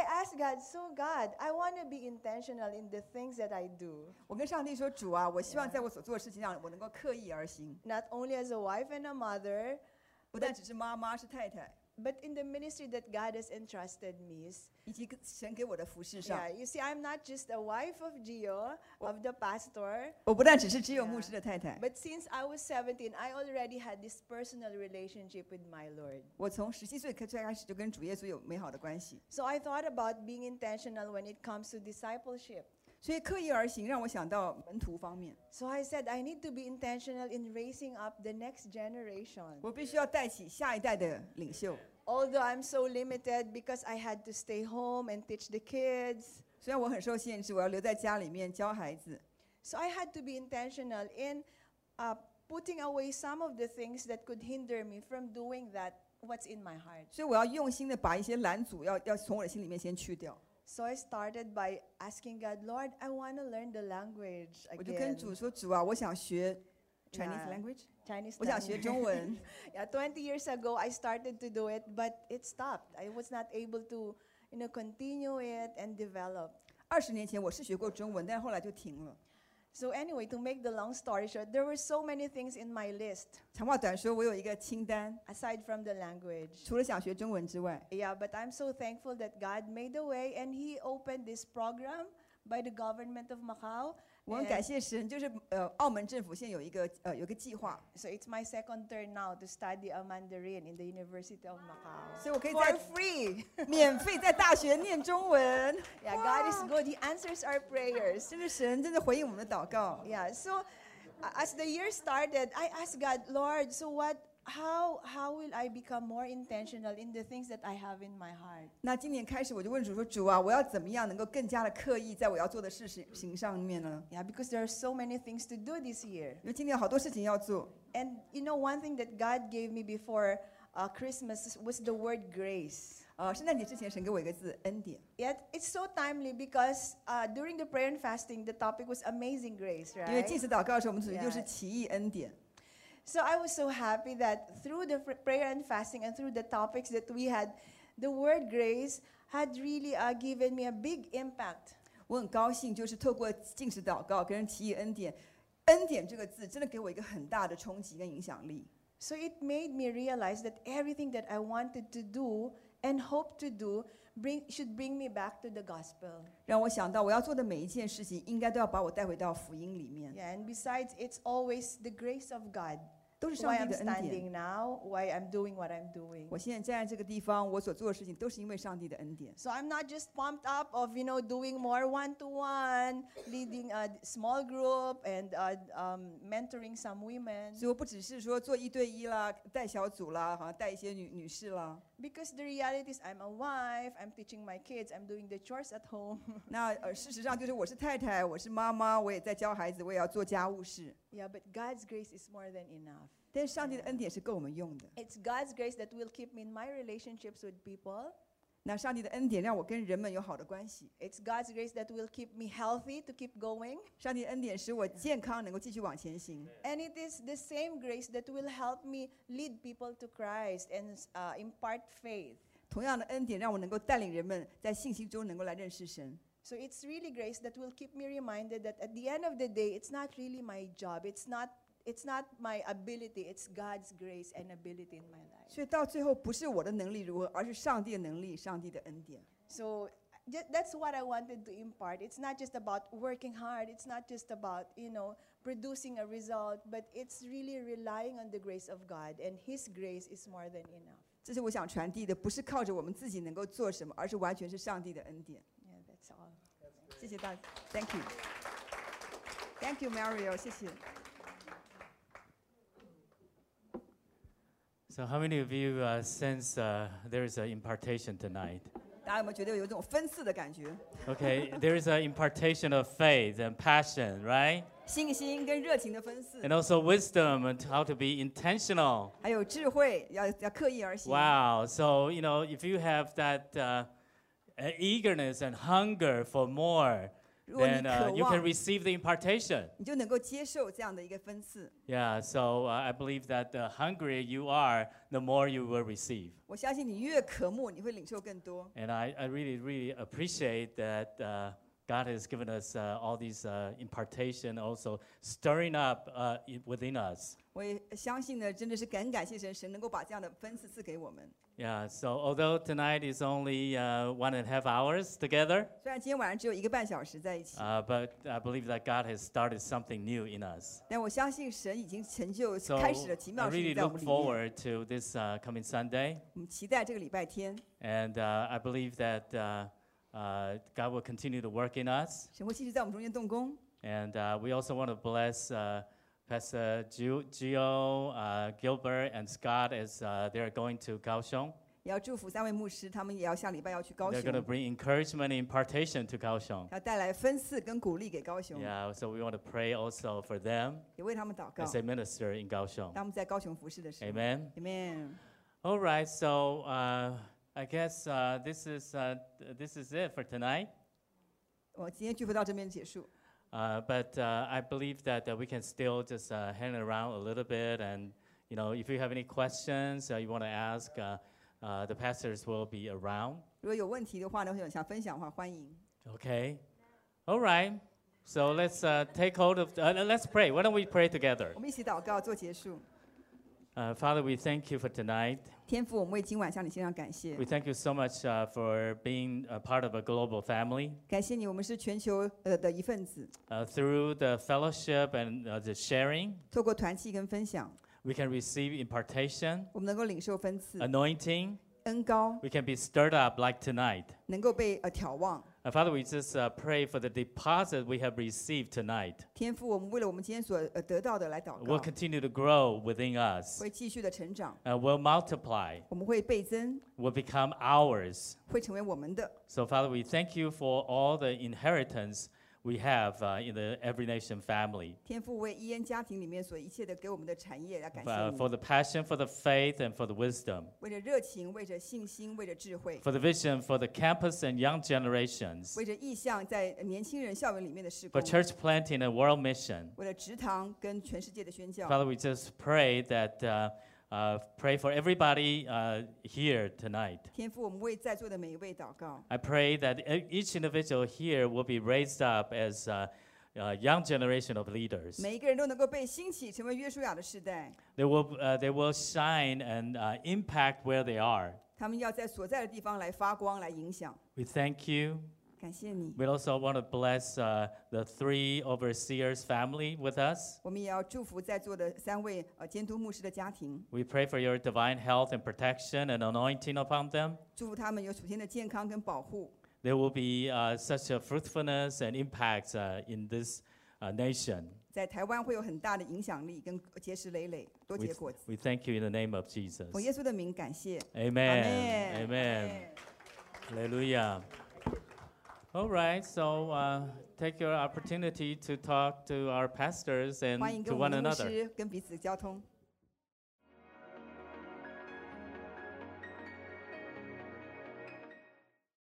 Speaker 9: God, so God, I want to be intentional in the things that I do.
Speaker 3: 我跟上帝说，主啊，我希望在我所做的事情上，我能够刻意而行，
Speaker 9: Not only as a wife and a mother,
Speaker 3: 不但只是妈妈是太太，
Speaker 9: but in the ministry that God has entrusted me.
Speaker 3: 以及神给我的服饰上
Speaker 9: Yeah,。you see, I'm not just a wife of Gio, of the pastor,
Speaker 3: 我不但只是只有牧师的太太，
Speaker 9: but since I was seventeen, I already had this personal relationship with my Lord.
Speaker 3: 我从十七岁开最开始就跟主耶稣有美好的关系，
Speaker 9: So I thought about being intentional when it comes to discipleship.
Speaker 3: 所以刻意而行让我想到门徒方面，
Speaker 9: So I said, I need to be intentional in raising up the next generation.
Speaker 3: 我必须要带起下一代的领袖。
Speaker 9: Although I'm so limited because I had to stay home and teach the kids.
Speaker 3: 虽然我很受限制，我要留在家里面教孩子，
Speaker 9: So I had to be intentional in uh, putting away some of the things that could hinder me from doing that, what's in my heart.
Speaker 3: 所以我要用心的把一些拦阻要要从我的心里面先去掉。
Speaker 9: So I started by asking God, Lord, I want to learn the language
Speaker 3: 我就跟
Speaker 9: again.
Speaker 3: 主说：“主啊，我想学 Chinese
Speaker 9: Yeah.
Speaker 3: language，
Speaker 9: Chinese
Speaker 3: 我想学
Speaker 9: language.
Speaker 3: 中文。
Speaker 9: Yeah, twenty years ago, I started to do it, but it stopped. I was not able to, you know, continue it and develop.
Speaker 3: 二十年前我是学过中文，但是后来就停了。
Speaker 9: So anyway, to make the long story short, there were so many things in my list
Speaker 3: 长话短说，我有一个清单，
Speaker 9: aside from the language.
Speaker 3: 除了想学中文之外，
Speaker 9: Yeah, but I'm so thankful that God made a way and He opened this program by the government of Macau.
Speaker 3: 我很
Speaker 9: And
Speaker 3: 感谢神，就是呃，澳门政府现在有一个呃有一个计划，
Speaker 9: so it's my second turn now to study a Mandarin in the University of Macau.
Speaker 3: 所以我可以
Speaker 9: For
Speaker 3: 在
Speaker 9: free.
Speaker 3: 免费在大学念中文。
Speaker 9: Yeah, God is good. He answers our prayers.
Speaker 3: 真的神真的回应我们的祷告。
Speaker 9: Yeah, so uh, as the year started, I asked God, Lord, so what, how, how will I become more intentional in the things that I have in my heart?
Speaker 3: 那今年开始我就问主说：“主啊，我要怎么样能够更加的刻意在我要做的事情上面呢？
Speaker 9: Yeah, because there are so many things to do this year.
Speaker 3: 因为今年有好多事情要做。
Speaker 9: And you know, one thing that God gave me before uh, Christmas was the word grace.
Speaker 3: 呃，圣诞节之前神给我一个字恩典，
Speaker 9: Yet it's so timely because uh, during the prayer and fasting, the topic was amazing grace,
Speaker 3: 因为
Speaker 9: right?
Speaker 3: 禁食祷告的时候，我们主题就是
Speaker 9: Yeah.
Speaker 3: 奇异恩典。
Speaker 9: So I was so happy that through the fr- prayer and fasting and through the topics that we had, the word grace had really uh, given me a big impact.
Speaker 3: 我很高兴，就是透过禁食祷告跟奇异恩典，恩典这个字真的给我一个很大的冲击跟影响力。
Speaker 9: So it made me realize that everything that I wanted to do and hope to do bring, should bring me back to the gospel.
Speaker 3: 让我想到我要做的每一件事情，应该都要把我带回到福音里面，
Speaker 9: Yeah, and besides, it's always the grace of God.
Speaker 3: 都是上
Speaker 9: Why
Speaker 3: 帝
Speaker 9: I'm
Speaker 3: 的恩典。
Speaker 9: standing now, why I'm doing what I'm doing.
Speaker 3: 我现在站在这个地方，我所做的事情都是因为上帝的恩典。
Speaker 9: So I'm not just pumped up of, you know, doing more one-to-one, leading a small group and uh, um, mentoring some women.
Speaker 3: 所以我不只是说做一对一啦，带小组啦，好像带一些女女士啦。
Speaker 9: Because the reality is I'm a wife, I'm teaching my kids, I'm doing the chores at home.
Speaker 3: 那呃，事实上就是我是太太，我是妈妈，我也在教孩子，我也要做家务事。
Speaker 9: Yeah, but God's grace is more than enough.
Speaker 3: 但是上帝的恩典是够我们用的。
Speaker 9: It's God's grace that will keep me in my relationships with people.
Speaker 3: 那上帝的恩典让我跟人们有好的关系。
Speaker 9: It's God's grace that will keep me healthy to keep going.
Speaker 3: 上帝的恩典使我健康，能够继续往前行。
Speaker 9: And it is the same grace that will help me lead people to Christ and uh, impart faith.
Speaker 3: 同样的恩典让我能够带领人们在信心中能够来认识神。
Speaker 9: So it's really grace that will keep me reminded that at the end of the day, it's not really my job. It's not, it's not my ability. It's God's grace and ability in my life.
Speaker 3: 所以到最后不是我的能力如何，而是上帝的能力、上帝的恩典。
Speaker 9: So ju- that's what I wanted to impart. It's not just about working hard. It's not just about, you know, producing a result, but it's really relying on the grace of God, and His grace is more than enough.
Speaker 3: 这是我想传递的，不是靠着我们自己能够做什么，而是完全是上帝的恩典。
Speaker 9: Yeah, that's all.
Speaker 3: 谢谢大家 ，Thank you，Thank you Mario，谢谢。
Speaker 2: So, how many of you uh, sense uh, there is an impartation tonight?
Speaker 3: 大家有没有觉得有一种分赐的感觉？
Speaker 2: Okay, there is an impartation of faith and passion, right?
Speaker 3: 信心跟热情的分赐，
Speaker 2: And also wisdom and how to be intentional.
Speaker 3: 还有智慧，要要刻意而行。
Speaker 2: Wow. So, you know, if you have that uh, uh, eagerness and hunger for more,
Speaker 3: 如果你
Speaker 2: then uh,
Speaker 3: 渴
Speaker 2: you can
Speaker 3: 望，
Speaker 2: receive the impartation.
Speaker 3: 你就能够接受这样的一个分赐。
Speaker 2: Yeah, so uh, I believe that the hungrier you are, the more you will receive.
Speaker 3: 我相信你越渴慕，你会领受更多。
Speaker 2: And I, I really, really appreciate that uh, God has given us uh, all these uh, impartation, also stirring up uh, i- within us.
Speaker 3: 我也相信呢，真的是感感谢神，神能够把这样的分赐赐给我们。
Speaker 2: Yeah, so although tonight is only uh, one and a half hours together,
Speaker 3: 虽然今天晚上只有一个半小时在一起，
Speaker 2: uh, but I believe that God has started something new in us.
Speaker 3: 但我相信神已经成就
Speaker 2: So
Speaker 3: 开始了奇
Speaker 2: I
Speaker 3: 妙的事
Speaker 2: really
Speaker 3: 情在我
Speaker 2: look
Speaker 3: 们里面。
Speaker 2: forward to this uh, coming Sunday,
Speaker 3: 我们期待这个礼拜天，
Speaker 2: and uh, I believe that uh, uh, God will continue to work in us.
Speaker 3: 神会继续在我们中间动工。
Speaker 2: And uh, we also want to bless uh, Pastor Gio, Gio uh, Gilbert, and Scott as uh, they're going to Kaohsiung.
Speaker 3: 也要祝福三位牧师，他们也要下礼拜要去高
Speaker 2: They're going to
Speaker 3: 雄，
Speaker 2: bring encouragement and impartation to Kaohsiung.
Speaker 3: 要带来分赐跟鼓励给高雄，
Speaker 2: Yeah, so we want to pray also for them
Speaker 3: 也为他们祷告
Speaker 2: as。they minister in Kaohsiung.
Speaker 3: 当他们在高雄服侍的时候
Speaker 2: Amen.
Speaker 3: ，Amen。
Speaker 2: All right, so uh, I guess uh, this is uh, th- this is it for tonight.
Speaker 3: 我今天聚会到这边结束。
Speaker 2: Uh, but uh, I believe that uh, we can still just uh, hang around a little bit, and you know, if you have any questions uh, you want to ask, uh, uh, the pastors will be around.
Speaker 3: 如果有问题的话呢，或者想分享的话，欢迎。
Speaker 2: Okay. All right. So let's uh, take hold of. Uh, let's pray. Why don't we pray together?
Speaker 3: 我们一起祷告做结束。
Speaker 2: Uh, Father, we thank you for tonight.
Speaker 3: 天父，我们为今晚向你献上感谢
Speaker 2: We，thank you so much uh, for being a part of a global family.
Speaker 3: 感谢你，我们是全球呃的一份子。
Speaker 2: Uh, through the fellowship and uh, the sharing,
Speaker 3: 透过团契跟分享，
Speaker 2: we can receive impartation,
Speaker 3: 我们能够领受分赐、
Speaker 2: anointing.
Speaker 3: 恩高，
Speaker 2: We can be stirred up like tonight.
Speaker 3: 能够被呃眺望。
Speaker 2: Uh, Father, we just uh, pray for the deposit we have received tonight.
Speaker 3: 天父，我们为了我们今天所呃得到的来祷
Speaker 2: Will
Speaker 3: 告，
Speaker 2: continue to grow within us.
Speaker 3: 会继续的成长，
Speaker 2: Uh, will multiply.
Speaker 3: 我们会倍增，
Speaker 2: Will become ours.
Speaker 3: 会成为我们的。
Speaker 2: So, Father, we thank you for all the inheritance we have uh, in the Every Nation family.
Speaker 3: 天父为伊恩家庭里面所一切的给我们的产业来感
Speaker 2: Uh,
Speaker 3: 谢
Speaker 2: for
Speaker 3: 你，
Speaker 2: the passion, for the faith, and for the wisdom.
Speaker 3: 为着热情，为着信心，为着智慧，
Speaker 2: For the vision, for the campus and young generations.
Speaker 3: 为着意向在年轻人校园里面的事工
Speaker 2: For，church planting and world mission.
Speaker 3: 为了职堂跟全世界的宣教。
Speaker 2: Father, we just pray that, uh, uh, pray for everybody uh, here tonight.
Speaker 3: 天父，我们为在座的每一位祷告。
Speaker 2: I pray that e- each individual here will be raised up as a, a young generation of leaders.
Speaker 3: 每一个人都能够被兴起，成为约书亚的世代。
Speaker 2: They will, uh, they will shine and uh, impact where they are.
Speaker 3: 他们要在所在的地方来发光，来影响。
Speaker 2: We thank you.
Speaker 3: 感谢你，
Speaker 2: We also want to bless uh, the three overseers family with us.
Speaker 3: 我们也要祝福在座的三位呃监督牧师的家庭，
Speaker 2: We pray for your divine health and protection and anointing upon them.
Speaker 3: 祝福他们有属天的健康跟保护。
Speaker 2: There will be uh, such a fruitfulness and impact uh, in this uh, nation.
Speaker 3: 在台湾会有很大的影响力，跟结实累累，多
Speaker 2: We,
Speaker 3: 结果子。
Speaker 2: we thank you in the name of Jesus.
Speaker 3: 奉耶稣的名感谢。
Speaker 2: Amen.
Speaker 3: Amen.
Speaker 2: Amen. Hallelujah. All right, so uh, take your opportunity to talk to our pastors
Speaker 3: 欢
Speaker 2: and
Speaker 3: 迎
Speaker 2: to
Speaker 3: 跟我
Speaker 2: one
Speaker 3: 们的牧
Speaker 2: another.
Speaker 3: 师跟彼此交通。